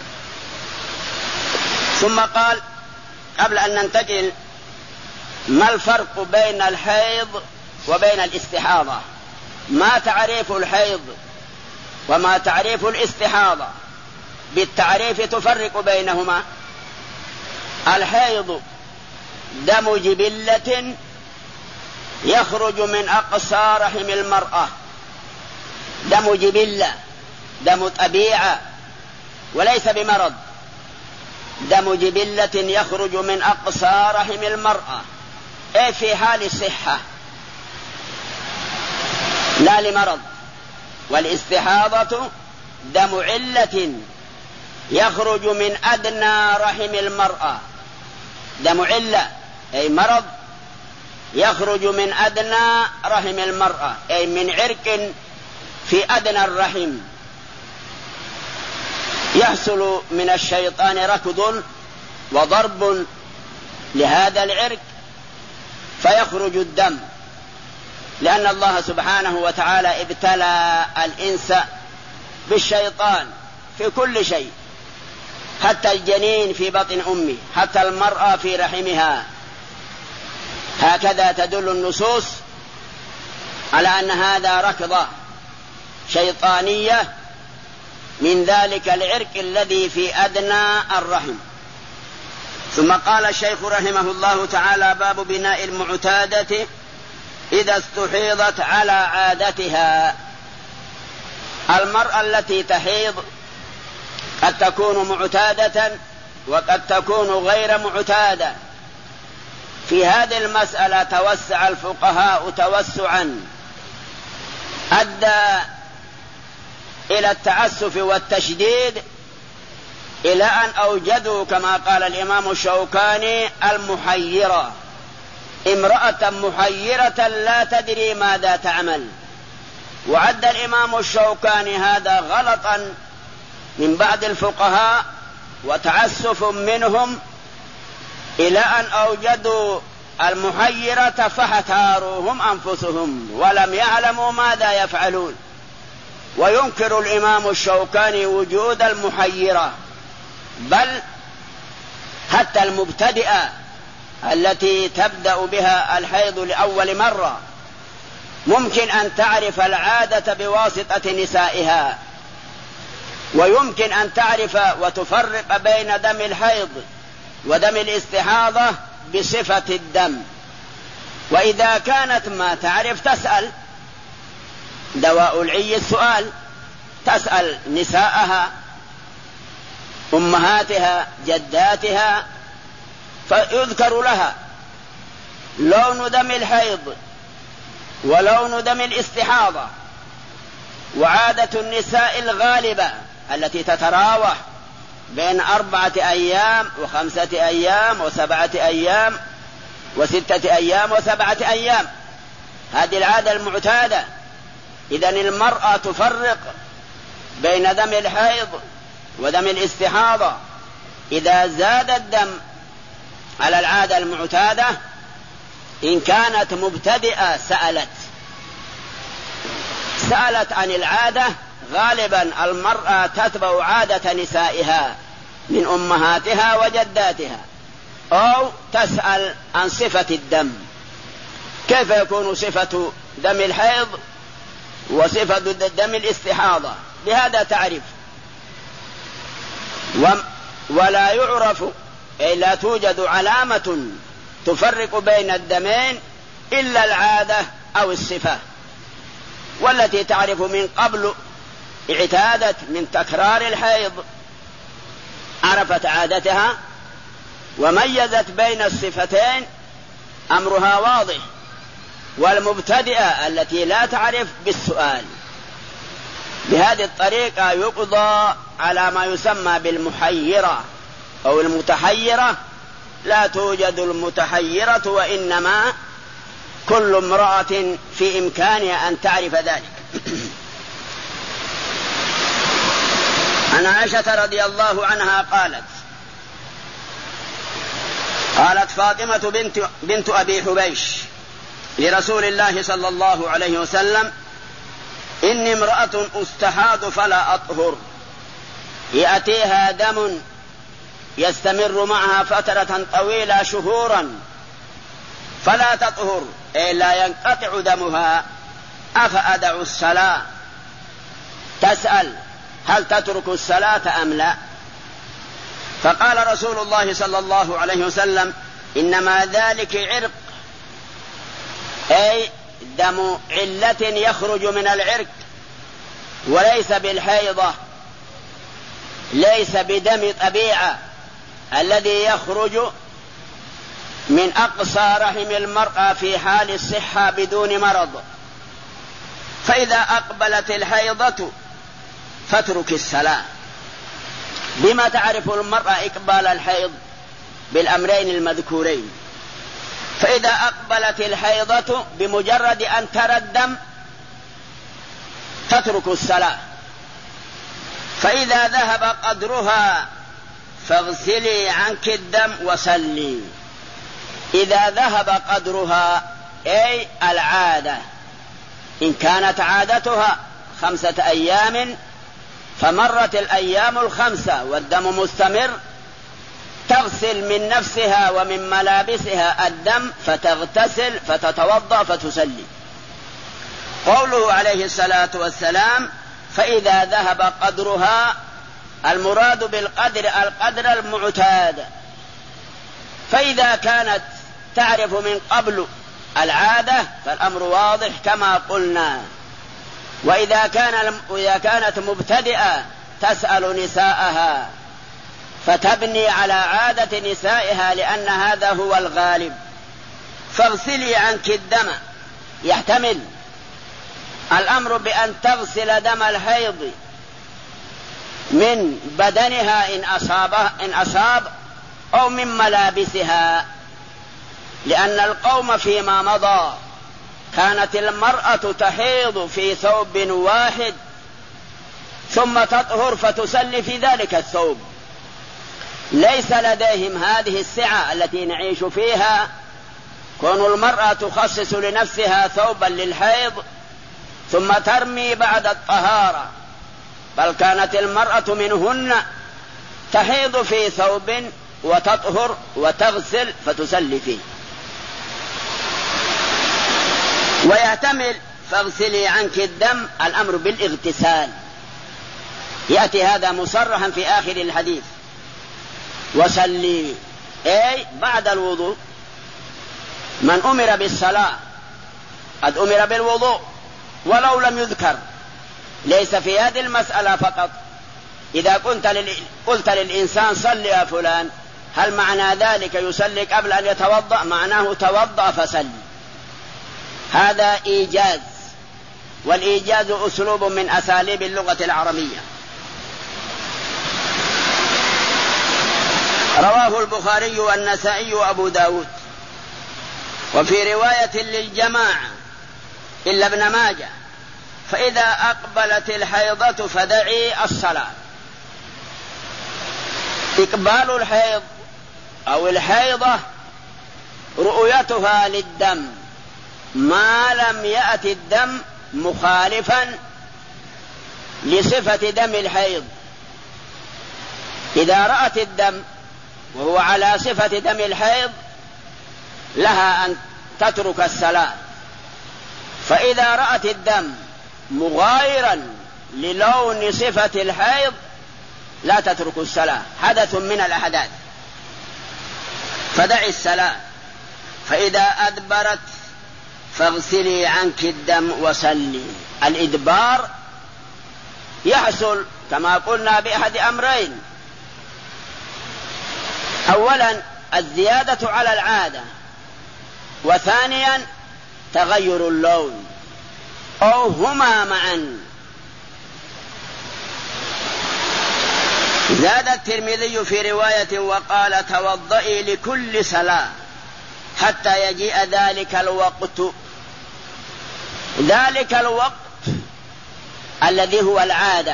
ثم قال قبل أن ننتقل ما الفرق بين الحيض وبين الاستحاضة؟ ما تعريف الحيض وما تعريف الاستحاضة؟ بالتعريف تفرق بينهما. الحيض دم جبلة يخرج من أقصى رحم المرأة، دم جبلة، دم طبيعة وليس بمرض، دم جبلة يخرج من أقصى رحم المرأة، أي في حال الصحة لا لمرض. والاستحاضة دم علة يخرج من أدنى رحم المرأة، دم علة أي مرض يخرج من أدنى رحم المرأة، أي من عرق في أدنى الرحم، يحصل من الشيطان ركض وضرب لهذا العرق فيخرج الدم، لأن الله سبحانه وتعالى ابتلى الإنس بالشيطان في كل شيء، حتى الجنين في بطن أمه، حتى المرأة في رحمها. هكذا تدل النصوص على أن هذا ركضة شيطانية من ذلك العرق الذي في أدنى الرحم. ثم قال الشيخ رحمه الله تعالى باب بناء المعتادة إذا استحيضت على عادتها. المرأة التي تحيض قد تكون معتادة وقد تكون غير معتادة. في هذه المسألة توسع الفقهاء توسعا أدى إلى التعسف والتشديد، إلى أن أوجدوا كما قال الإمام الشوكاني المحيرة، امرأة محيرة لا تدري ماذا تعمل. وعد الإمام الشوكاني هذا غلطا من بعد الفقهاء وتعسف منهم إلى أن أوجدوا المحيرة فاحتاروهم أنفسهم ولم يعلموا ماذا يفعلون. وينكر الإمام الشوكاني وجود المحيرة، بل حتى المبتدئة التي تبدأ بها الحيض لأول مرة ممكن أن تعرف العادة بواسطة نسائها، ويمكن أن تعرف وتفرق بين دم الحيض ودم الاستحاضة بصفة الدم. وإذا كانت ما تعرف تسأل، دواء العي السؤال، تسأل نساءها أمهاتها جداتها فيذكر لها لون دم الحيض ولون دم الاستحاضة. وعادة النساء الغالبة التي تتراوح بين أربعة أيام وخمسة أيام وسبعة أيام وستة أيام وسبعة أيام، هذه العادة المعتادة. إذن المرأة تفرق بين دم الحيض ودم الاستحاضة. إذا زاد الدم على العادة المعتادة إن كانت مبتدئة سألت سألت عن العادة. غالبا المرأة تتبع عادة نسائها من أمهاتها وجداتها، أو تسأل عن صفة الدم، كيف يكون صفة دم الحيض وصفة دم الاستحاضة، بهذا تعرف. ولا يعرف أي لا توجد علامة تفرق بين الدمين إلا العادة أو الصفة، والتي تعرف من قبل اعتادت من تكرار الحيض عرفت عادتها وميزت بين الصفتين أمرها واضح. والمبتدئة التي لا تعرف بالسؤال. بهذه الطريقة يقضى على ما يسمى بالمحيرة أو المتحيرة. لا توجد المتحيرة، وإنما كل امرأة في إمكانها أن تعرف ذلك. عن عائشة رضي الله عنها قالت قالت فاطمة بنت, بنت أبي حبيش لرسول الله صلى الله عليه وسلم: إني امرأة أستحاض فلا أطهر، يأتيها دم يستمر معها فترة طويلة شهورا فلا تطهر، أي لا ينقطع دمها، أفأدع الصلاة؟ تسأل هل تترك الصلاة أم لا؟ فقال رسول الله صلى الله عليه وسلم: إنما ذلك عرق، أي دم علة يخرج من العرق، وليس بالحيضة، ليس بدم طبيعة الذي يخرج من أقصى رحم المرأة في حال الصحة بدون مرض. فإذا أقبلت الحيضة فاترك الصلاة. بما تعرف المرأة إقبال الحيض؟ بالأمرين المذكورين. فإذا أقبلت الحيضة بمجرد أن ترى الدم تترك الصلاة. فإذا ذهب قدرها فاغسلي عنك الدم وصلي. إذا ذهب قدرها أي العادة، إن كانت عادتها خمسة أيام فمرت الأيام الخمسة والدم مستمر، تغسل من نفسها ومن ملابسها الدم فتغتسل فتتوضأ فتصلي. قوله عليه الصلاة والسلام: فإذا ذهب قدرها، المراد بالقدر القدر المعتاد. فإذا كانت تعرف من قبل العادة فالأمر واضح كما قلنا. وإذا كان وإذا كانت مبتدئة تسأل نساءها فتبني على عادة نسائها لأن هذا هو الغالب. فاغسلي عنك الدم، يحتمل الأمر بأن تغسل دم الحيض من بدنها إن أصابه إن أصاب أو من ملابسها، لأن القوم فيما مضى كانت المرأة تحيض في ثوب واحد ثم تطهر فتسلي في ذلك الثوب. ليس لديهم هذه السعة التي نعيش فيها، كون المرأة تخصص لنفسها ثوبا للحيض ثم ترمي بعد الطهارة، بل كانت المرأة منهن تحيض في ثوب وتطهر وتغسل فتسلي فيه. ويحتمل فاغسلي عنك الدم الأمر بالاغتسال، يأتي هذا مصرحا في آخر الحديث. وصلي أي بعد الوضوء. من أمر بالصلاة قد أمر بالوضوء ولو لم يذكر، ليس في هذه المسألة فقط. إذا كنت لل... قلت للإنسان صل يا فلان، هل معنى ذلك يصلي قبل أن يتوضأ؟ معناه توضأ فصلي. هذا إيجاز، والإيجاز أسلوب من أساليب اللغة العربية. رواه البخاري والنسائي وأبو داود، وفي رواية للجماعة إلا ابن ماجه: فإذا أقبلت الحيضة فدعي الصلاة. إقبال الحيض أو الحيضة رؤيتها للدم ما لم يأتي الدم مخالفا لصفة دم الحيض. إذا رأت الدم وهو على صفة دم الحيض لها أن تترك الصلاة. فإذا رأت الدم مغايرا للون صفة الحيض لا تترك الصلاة، حدث من الأحداث، فدعي الصلاة. فإذا أدبرت فاغسلي عنك الدم وصلي. الإدبار يحصل كما قلنا بأحد أمرين: أولا الزيادة على العادة، وثانيا تغير اللون، أو هما معا. زاد الترمذي في رواية: وقال توضئي لكل صلاة حتى يجيء ذلك الوقت. ذلك الوقت الذي هو العادة.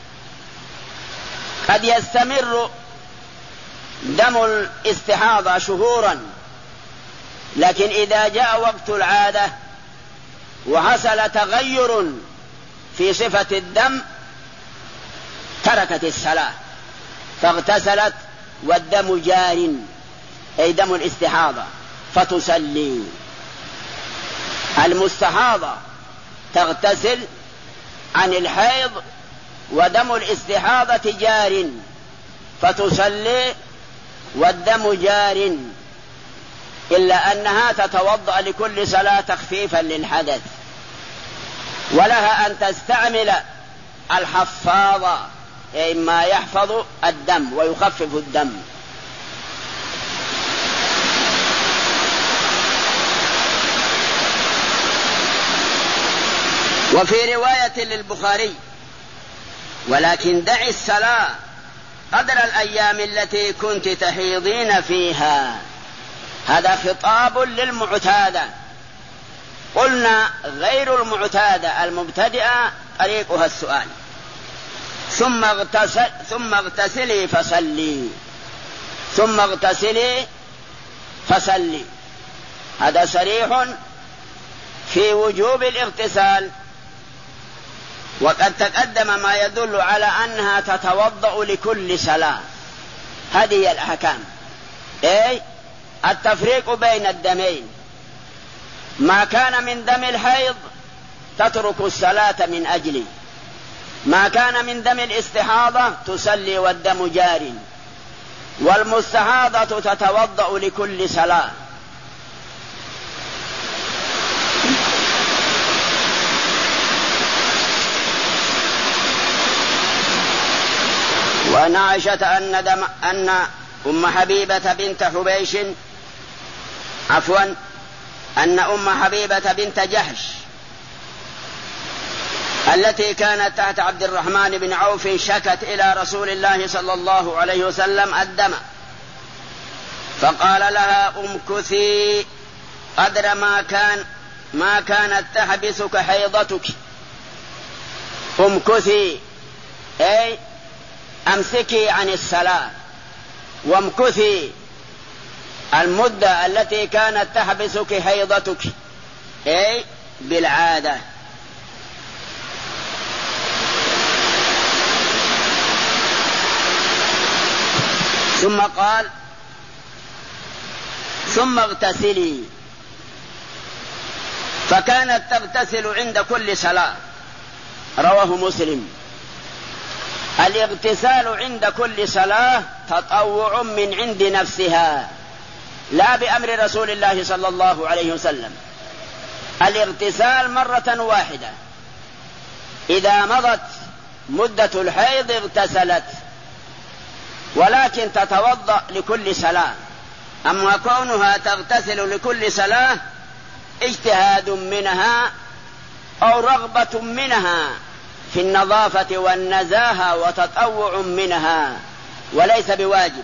قد يستمر دم الاستحاضة شهورا، لكن إذا جاء وقت العادة وحصل تغير في صفة الدم تركت الصلاة فاغتسلت والدم جار، أي دم الاستحاضة، فتصلي. المستحاضة تغتسل عن الحيض ودم الاستحاضة جار فتصلي والدم جار، إلا أنها تتوضأ لكل صلاة تخفيفا للحدث. ولها أن تستعمل الحفاظة، أي ما يحفظ الدم ويخفف الدم. وفي رواية للبخاري: ولكن دعي الصلاة قدر الأيام التي كنت تحيضين فيها. هذا خطاب للمعتادة. قلنا غير المعتادة المبتدئة طريقها السؤال: ثم اغتسل ثم اغتسلي فصلي، ثم اغتسلي فصلي. هذا صريح في وجوب الاغتسال، وقد تقدم ما يدل على أنها تتوضأ لكل صلاة. هذه هي الأحكام، أي التفريق بين الدمين. ما كان من دم الحيض تترك الصلاة من أجله، ما كان من دم الاستحاضة تصلي والدم جار، والمستحاضة تتوضأ لكل صلاة. وعن عائشة أن, دم أن أم حبيبة بنت حبيش عفوا أن أم حبيبة بنت جحش التي كانت تحت عبد الرحمن بن عوف شكت إلى رسول الله صلى الله عليه وسلم الدم، فقال لها: امكثي قدر ما كان ما كانت تحبسك حيضتك. امكثي أي أمسكي عن الصلاة وامكثي المدة التي كانت تحبسك حيضتك، أي بالعادة. ثم قال ثم اغتسلي، فكانت تغتسل عند كل صلاة، رواه مسلم. الاغتسال عند كل صلاة تطوع من عند نفسها، لا بأمر رسول الله صلى الله عليه وسلم. الاغتسال مرة واحدة، إذا مضت مدة الحيض اغتسلت، ولكن تتوضأ لكل صلاة. أما كونها تغتسل لكل صلاة اجتهاد منها أو رغبة منها في النظافة والنزاهة وتطوع منها، وليس بواجب.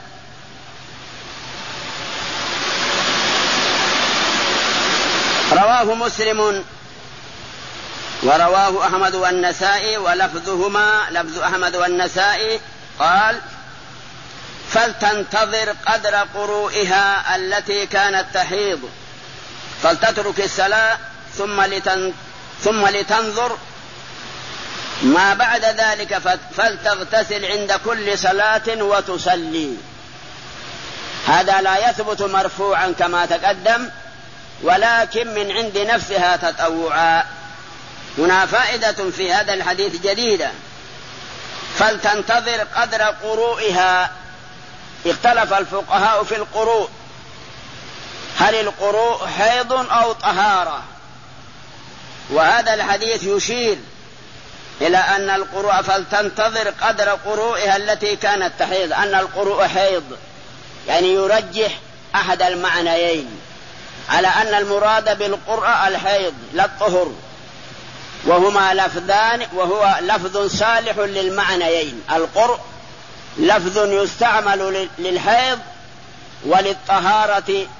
رواه مسلم ورواه أحمد والنسائي، ولفظهما لفظ أحمد والنسائي، قال: فلتنتظر قدر قروئها التي كانت تحيض، فلتترك الصلاة ثم, لتن ثم لتنظر ما بعد ذلك، فلتغتسل عند كل صلاة وتصلي. هذا لا يثبت مرفوعا كما تقدم، ولكن من عند نفسها تطوعا. هنا فائدة في هذا الحديث جديدة: فلتنتظر قدر قروئها. اختلف الفقهاء في القروء، هل القروء حيض أو طهارة؟ وهذا الحديث يشير إلى أن القروء فلتنتظر قدر قروئها التي كانت تحيض، أن القروء حيض، يعني يرجح أحد المعنيين على أن المراد بالقرء الحيض لا الطهر، وهما لفظان، وهو لفظ صالح للمعنيين. القرء لفظ يستعمل للحيض وللطهارة،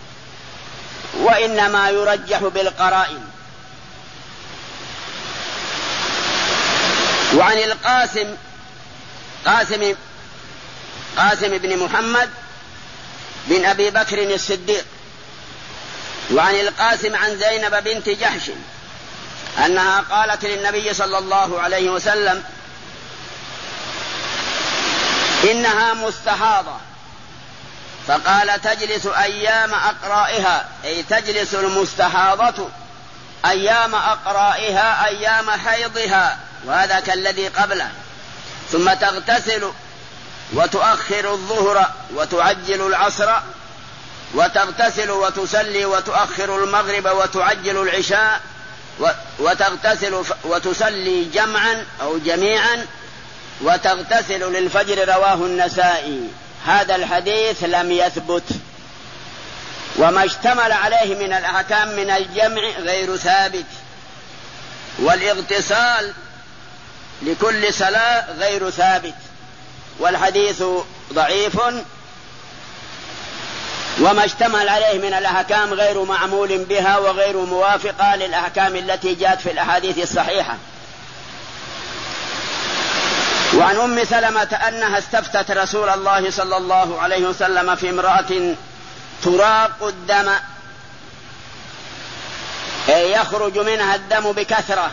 وإنما يرجح بالقرائن. وعن القاسم قاسم قاسم بن محمد بن أبي بكر الصديق، وعن القاسم عن زينب بنت جحش أنها قالت للنبي صلى الله عليه وسلم: إنها مستحاضة. فقال: تجلس أيام أقرائها، أي تجلس المستحاضة أيام أقرائها أيام حيضها، وهذا كالذي قبله، ثم تغتسل وتؤخر الظهر وتعجل العصر، وتغتسل وتصلي وتؤخر المغرب وتعجل العشاء، وتغتسل وتصلي جمعا أو جميعا، وتغتسل للفجر. رواه النسائي. هذا الحديث لم يثبت، وما اشتمل عليه من الأحكام من الجمع غير ثابت، والاغتسال لكل صلاة غير ثابت، والحديث ضعيف، وما اشتمل عليه من الأحكام غير معمول بها وغير موافقة للأحكام التي جاءت في الأحاديث الصحيحة. وعن أم سلمة أنها استفتت رسول الله صلى الله عليه وسلم في امرأة تراق الدم، أي يخرج منها الدم بكثرة،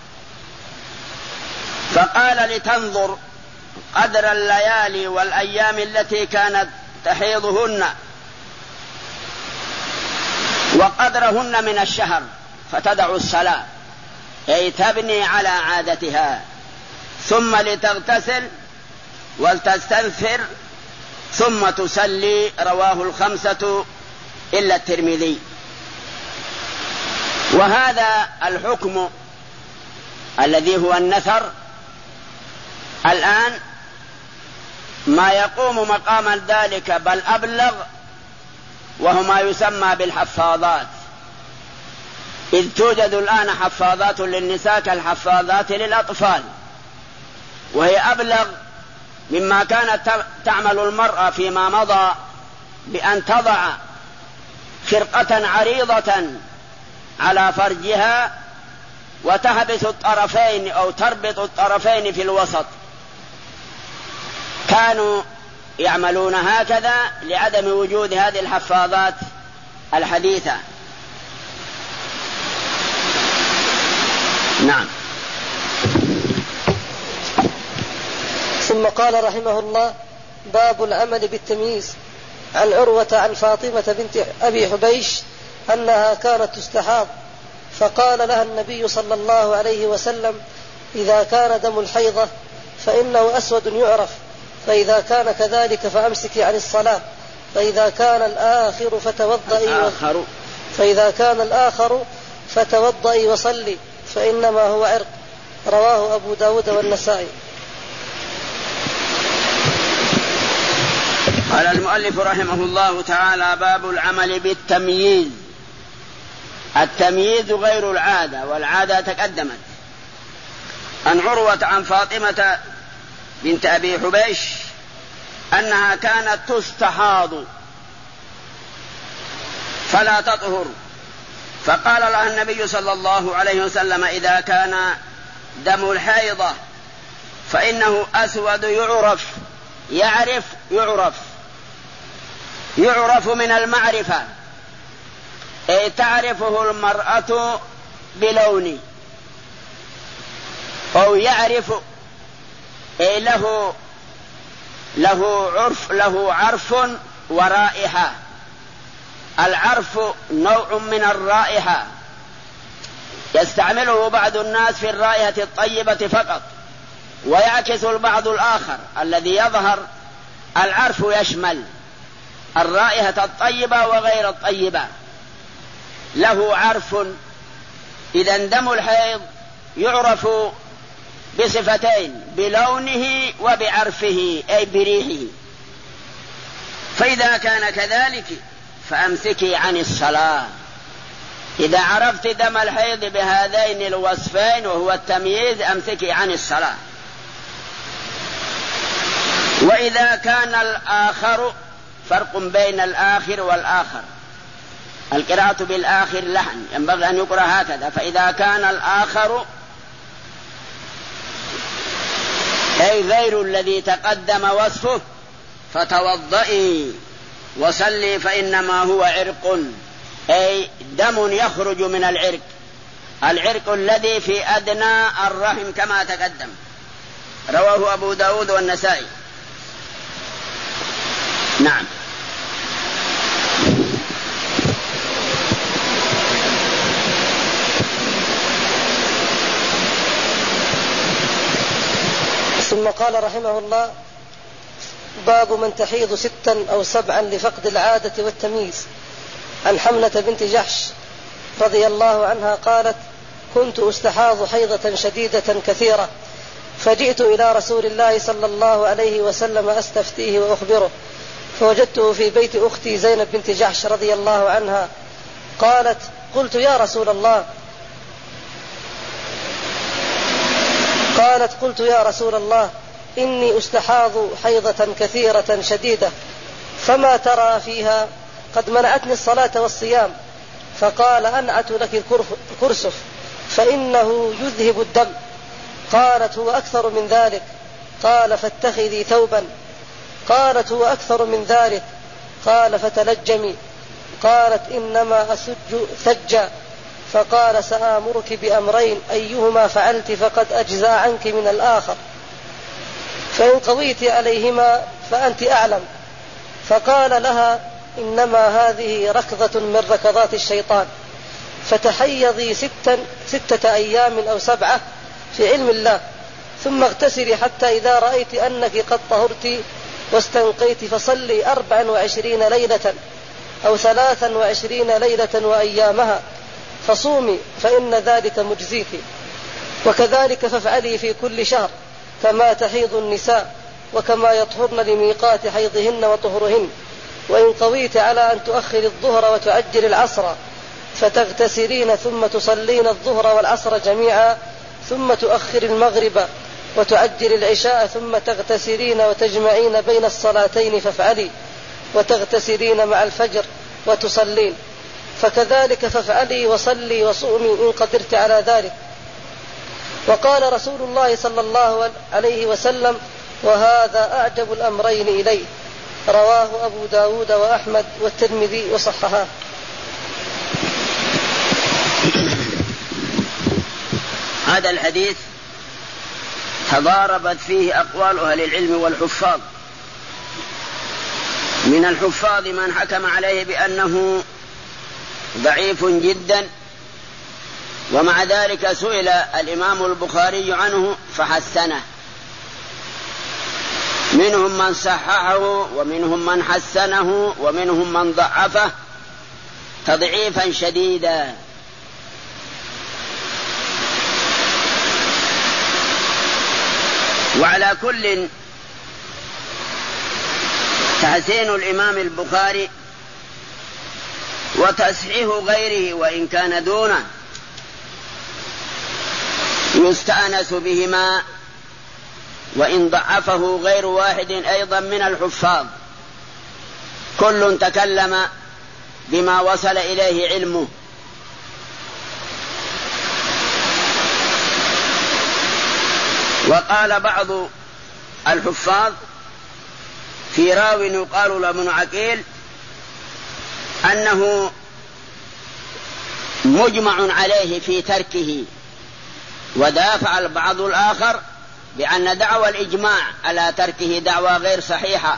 فقال: لتنظر قدر الليالي والأيام التي كانت تحيضهن وقدرهن من الشهر، فتدع الصلاة، أي تبني على عادتها، ثم لتغتسل ولتستنثر ثم تصلي. رواه الخمسة إلا الترمذي. وهذا الحكم الذي هو النثر الآن ما يقوم مقام ذلك بل أبلغ، وهو ما يسمى بالحفاظات، إذ توجد الآن حفاظات للنساء كالحفاظات للأطفال، وهي أبلغ مما كانت تعمل المرأة فيما مضى بأن تضع خرقة عريضة على فرجها وتحبس الطرفين أو تربط الطرفين في الوسط، كانوا يعملون هكذا لعدم وجود هذه الحفاظات الحديثة. نعم. ثم قال رحمه الله: باب العمل بالتمييز. عن عروة عن فاطمة بنت أبي حبيش أنها كانت تستحاض، فقال لها النبي صلى الله عليه وسلم: إذا كان دم الحيضة فإنه أسود يعرف، فإذا كان كذلك فأمسكي عن الصلاة، فإذا كان الآخر فتوضئي الآخر فإذا كان الآخر فتوضئي وصلي، فإنما هو عرق. رواه أبو داود والنسائي. قال المؤلف رحمه الله تعالى: باب العمل بالتمييز. التمييز غير العادة، والعادة تقدمت. عن عروة عن فاطمة بنت أبي حبيش أنها كانت تستحاض فلا تطهر، فقال لها النبي صلى الله عليه وسلم: إذا كان دم الحيضة فإنه أسود يعرف. يعرف يعرف يعرف من المعرفة، أي تعرفه المرأة بلونه، أو يعرف أي له له عرف له عرف ورائحة. العرف نوع من الرائحة يستعمله بعض الناس في الرائحة الطيبة فقط، ويعكس البعض الآخر الذي يظهر العرف يشمل الرائحة الطيبة وغير الطيبة، له عرف. إذا دم الحيض يعرف بصفتين: بلونه وبعرفه أي بريحه. فإذا كان كذلك فأمسكي عن الصلاة. إذا عرفت دم الحيض بهذين الوصفين وهو التمييز أمسكي عن الصلاة. وإذا كان الآخر، فرق بين الآخر والآخر، القراءة بالآخر لحن، ينبغي أن يقرأ هكذا: فإذا كان الآخر أي غير الذي تقدم وصفه فتوضئي وصلي، فإنما هو عرق، أي دم يخرج من العرق، العرق الذي في أدنى الرحم كما تقدم. رواه أبو داود والنسائي. نعم. ثم قال رحمه الله: باب من تحيض ستا أو سبعا لفقد العادة والتمييز. عن حملة بنت جحش رضي الله عنها قالت: كنت أستحاض حيضة شديدة كثيرة، فجئت إلى رسول الله صلى الله عليه وسلم أستفتيه وأخبره، فوجدته في بيت أختي زينب بنت جحش رضي الله عنها. قالت: قلت يا رسول الله قالت قلت يا رسول الله إني أستحاض حيضة كثيرة شديدة، فما ترى فيها؟ قد منعتني الصلاة والصيام. فقال: أنعت لك الكرسف فإنه يذهب الدم. قالت: هو أكثر من ذلك. قال: فاتخذي ثوبا. قالت: هو أكثر من ذلك. قال: فتلجمي. قالت: إنما أسج ثجا. فقال: سآمرك بأمرين، أيهما فعلت فقد أجزى عنك من الآخر، فإن قضيت عليهما فأنت أعلم. فقال لها: إنما هذه ركضة من ركضات الشيطان، فتحيضي ستا ستة أيام أو سبعة في علم الله، ثم اغتسلي حتى إذا رأيت أنك قد طهرت واستنقيت فصلي أربعا وعشرين ليلة أو ثلاثا وعشرين ليلة وأيامها، فصومي فإن ذلك مجزيك. وكذلك فافعلي في كل شهر كما تحيض النساء، وكما يطهرن لميقات حيضهن وطهرهن. وإن قويت على أن تؤخر الظهر وتعجل العصر فتغتسلين ثم تصلين الظهر والعصر جميعا، ثم تؤخر المغرب وتعجل العشاء ثم تغتسلين وتجمعين بين الصلاتين فافعلي، وتغتسلين مع الفجر وتصلين، فكذلك فافعلي وصلي وصومي إن قدرت على ذلك. وقال رسول الله صلى الله عليه وسلم: وهذا أعجب الأمرين إليه. رواه أبو داود وأحمد والترمذي وصححه. هذا الحديث تضاربت فيه أقوال أهل العلم والحفاظ. من الحفاظ من حكم عليه بأنه ضعيف جدا، ومع ذلك سئل الإمام البخاري عنه فحسنه. منهم من صححه ومنهم من حسنه ومنهم من ضعفه تضعيفا شديدا. وعلى كل، تحسين الإمام البخاري وتصحيح غيره وإن كان دونه يستأنس بهما، وإن ضعفه غير واحد أيضا من الحفاظ، كل تكلم بما وصل إليه علمه. وقال بعض الحفاظ في راو يقال له ابن عقيل أنه مجمع عليه في تركه، ودافع البعض الآخر بأن دعوى الإجماع على تركه دعوى غير صحيحة.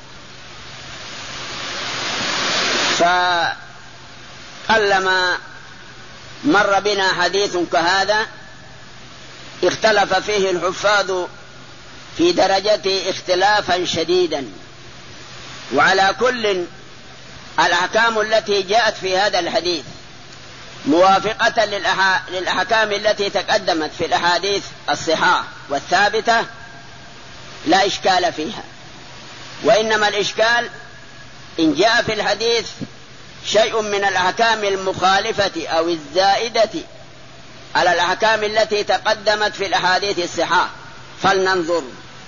فقلما مر بنا حديث كهذا اختلف فيه الحفاظ في درجته اختلافا شديدا. وعلى كل، الأحكام التي جاءت في هذا الحديث موافقة للأحكام التي تقدمت في الأحاديث الصحاح والثابتة لا إشكال فيها، وإنما الإشكال إن جاء في الحديث شيء من الأحكام المخالفة أو الزائدة على الأحكام التي تقدمت في الأحاديث الصحاح. فلننظر.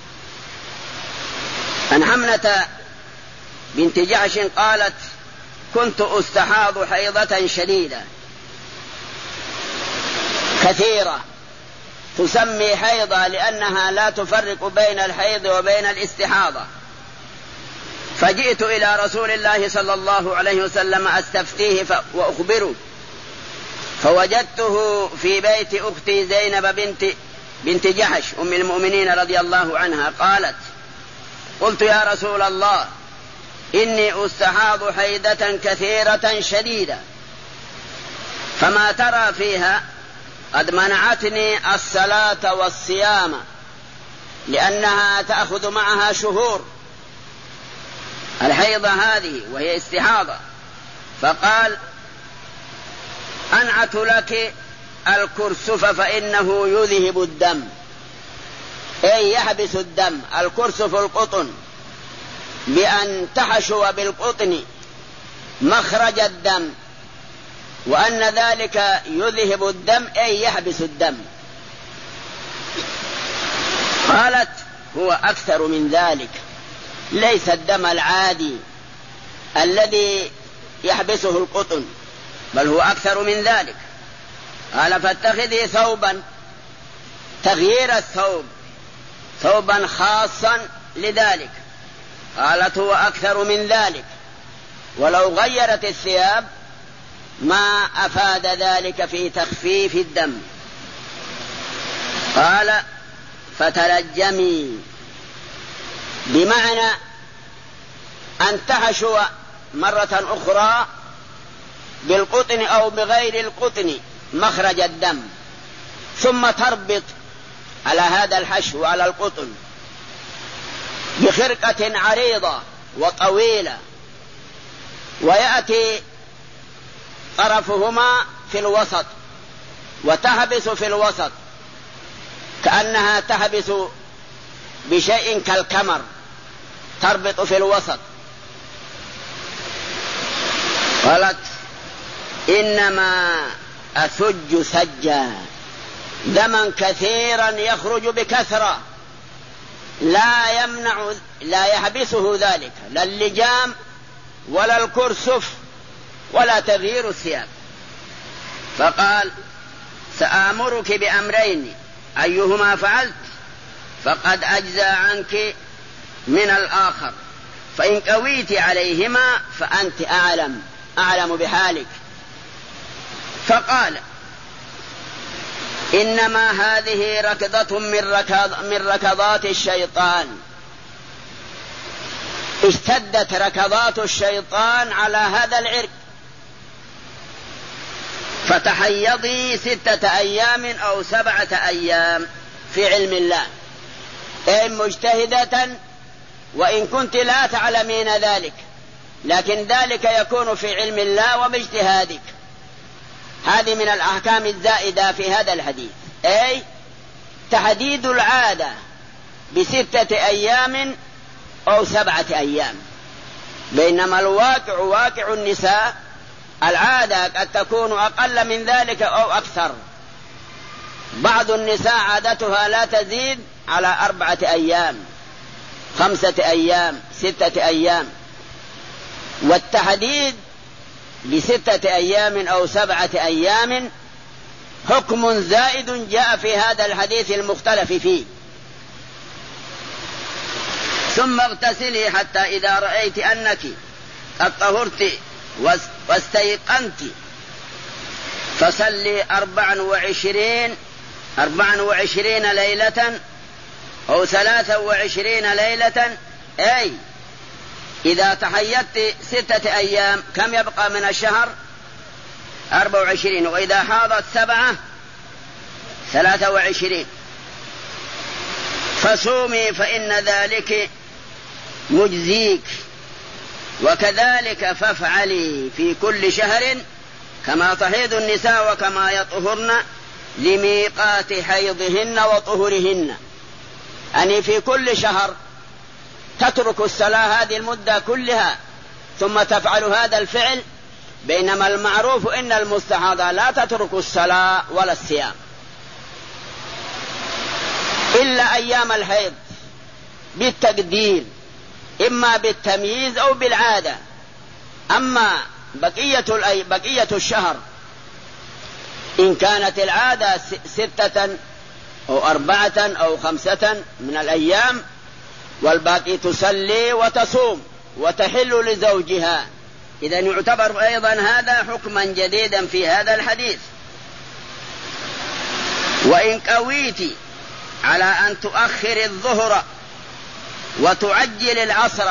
عن حمنة بنت جحش قالت: كنت أستحاض حيضة شديدة كثيرة تسمي حيضة لأنها لا تفرق بين الحيض وبين الاستحاضة، فجئت إلى رسول الله صلى الله عليه وسلم أستفتيه وأخبره، فوجدته في بيت أختي زينب بنت, بنت جحش أم المؤمنين رضي الله عنها. قالت: قلت يا رسول الله إني أستحاض حيدة كثيرة شديدة، فما ترى فيها؟ قد منعتني الصلاة والصيام لأنها تأخذ معها شهور الحيضة هذه وهي استحاضة. فقال: أنعت لك الكرسف فإنه يذهب الدم، أي يحبس الدم. الكرسف القطن، بأن تحشو بالقطن مخرج الدم، وأن ذلك يذهب الدم أي يحبس الدم. قالت: هو أكثر من ذلك، ليس الدم العادي الذي يحبسه القطن، بل هو أكثر من ذلك. قال: فاتخذي ثوبا، تغيير الثوب، ثوبا خاصا لذلك. قالت: هو أكثر من ذلك، ولو غيرت الثياب ما أفاد ذلك في تخفيف الدم. قال: فتلجمي، بمعنى أن تحشو مرة أخرى بالقطن أو بغير القطن مخرج الدم، ثم تربط على هذا الحشو على القطن بخرقة عريضة وطويلة، ويأتي طرفهما في الوسط وتحبس في الوسط كأنها تحبس بشيء كالكمر، تربط في الوسط. قالت: إنما أثج سجا، دما كثيرا يخرج بكثرة، لا يمنع لا يحبسه ذلك، لا اللجام ولا الكرسف ولا تغيير الثياب. فقال: سآمرك بأمرين، أيهما فعلت فقد أجزى عنك من الآخر، فإن قويت عليهما فأنت أعلم أعلم بحالك. فقال إنما هذه ركضة من, ركض من ركضات الشيطان. اشتدت ركضات الشيطان على هذا العرق، فتحيضي ستة أيام أو سبعة أيام في علم الله، أي مجتهدة، وإن كنت لا تعلمين ذلك، لكن ذلك يكون في علم الله وباجتهادك. هذه من الأحكام الزائدة في هذا الحديث، أي تحديد العادة بستة أيام أو سبعة أيام، بينما الواقع واقع النساء العادة قد تكون أقل من ذلك أو أكثر. بعض النساء عادتها لا تزيد على أربعة أيام، خمسة أيام، ستة أيام. والتحديد بستة أيام أو سبعة أيام حكم زائد جاء في هذا الحديث المختلف فيه. ثم اغتسلي حتى إذا رأيت أنك قد طهرت واستيقنت فصلي أربعا وعشرين أربعا وعشرين ليلة أو ثلاثا وعشرين ليلة، أي إذا تحيضت ستة أيام كم يبقى من الشهر؟ أربع وعشرين، وإذا حاضت سبعة ثلاثة وعشرين. فصومي فإن ذلك مجزيك، وكذلك فافعلي في كل شهر كما تحيض النساء وكما يطهرن لميقات حيضهن وطهرهن. أني في كل شهر تترك الصلاة هذه المدة كلها ثم تفعل هذا الفعل، بينما المعروف إن المستحاضة لا تترك الصلاة ولا الصيام إلا أيام الحيض بالتقدير، إما بالتمييز أو بالعادة. أما بقية, بقية الشهر إن كانت العادة ستة أو أربعة أو خمسة من الأيام، والباقي تصلي وتصوم وتحل لزوجها. إذن يعتبر أيضا هذا حكما جديدا في هذا الحديث. وإن قويت على أن تؤخر الظهر وتعجل العصر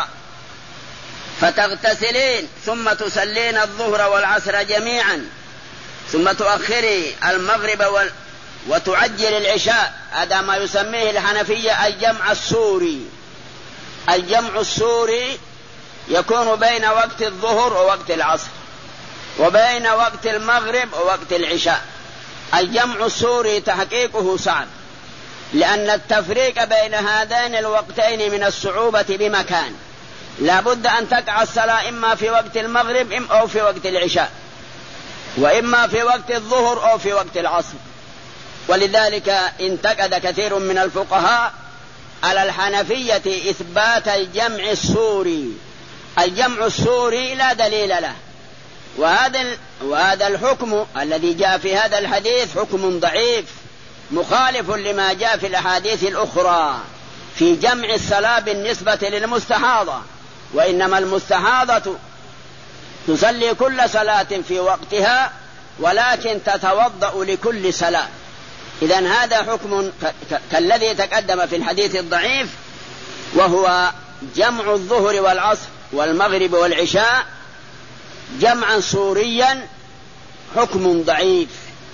فتغتسلين ثم تصلين الظهر والعصر جميعا، ثم تؤخري المغرب وال... وتعجل العشاء. هذا ما يسميه الحنفية الجمع السوري. الجمع السوري يكون بين وقت الظهر ووقت العصر، وبين وقت المغرب ووقت العشاء. الجمع السوري تحقيقه صعب، لأن التفريق بين هذين الوقتين من الصعوبة بمكان. لا بد أن تقع الصلاة إما في وقت المغرب أو في وقت العشاء، وإما في وقت الظهر أو في وقت العصر. ولذلك انتقد كثير من الفقهاء على الحنفية إثبات الجمع السوري. الجمع السوري لا دليل له، وهذا وهذا الحكم الذي جاء في هذا الحديث حكم ضعيف مخالف لما جاء في الأحاديث الأخرى في جمع الصلاة بالنسبة للمستحاضة. وإنما المستحاضة تصلي كل صلاة في وقتها، ولكن تتوضأ لكل صلاة. إذن هذا حكم كالذي تقدم في الحديث الضعيف، وهو جمع الظهر والعصر والمغرب والعشاء جمعا سوريا حكم ضعيف.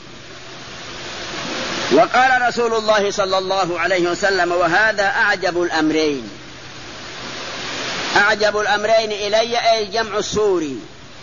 وقال رسول الله صلى الله عليه وسلم: وهذا أعجب الأمرين. أعجب الأمرين إلي أي الجمع السوري.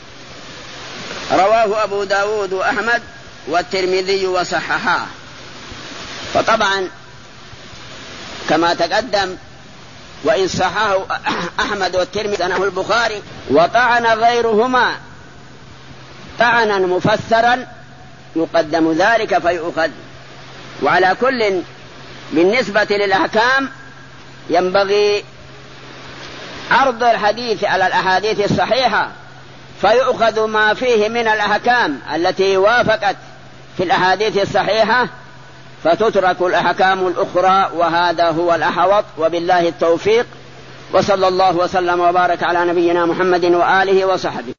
رواه أبو داود وأحمد والترمذي وصححاه. فطبعا كما تقدم، وإن صححه أحمد والترمذي أنه البخاري، وطعن غيرهما طعنا مفسرا يقدم ذلك فيؤخذ. وعلى كل بالنسبة للأحكام ينبغي عرض الحديث على الأحاديث الصحيحة، فيؤخذ ما فيه من الأحكام التي وافقت في الأحاديث الصحيحة فتترك الأحكام الأخرى، وهذا هو الأحوط، وبالله التوفيق. وصلى الله وسلم وبارك على نبينا محمد وآله وصحبه.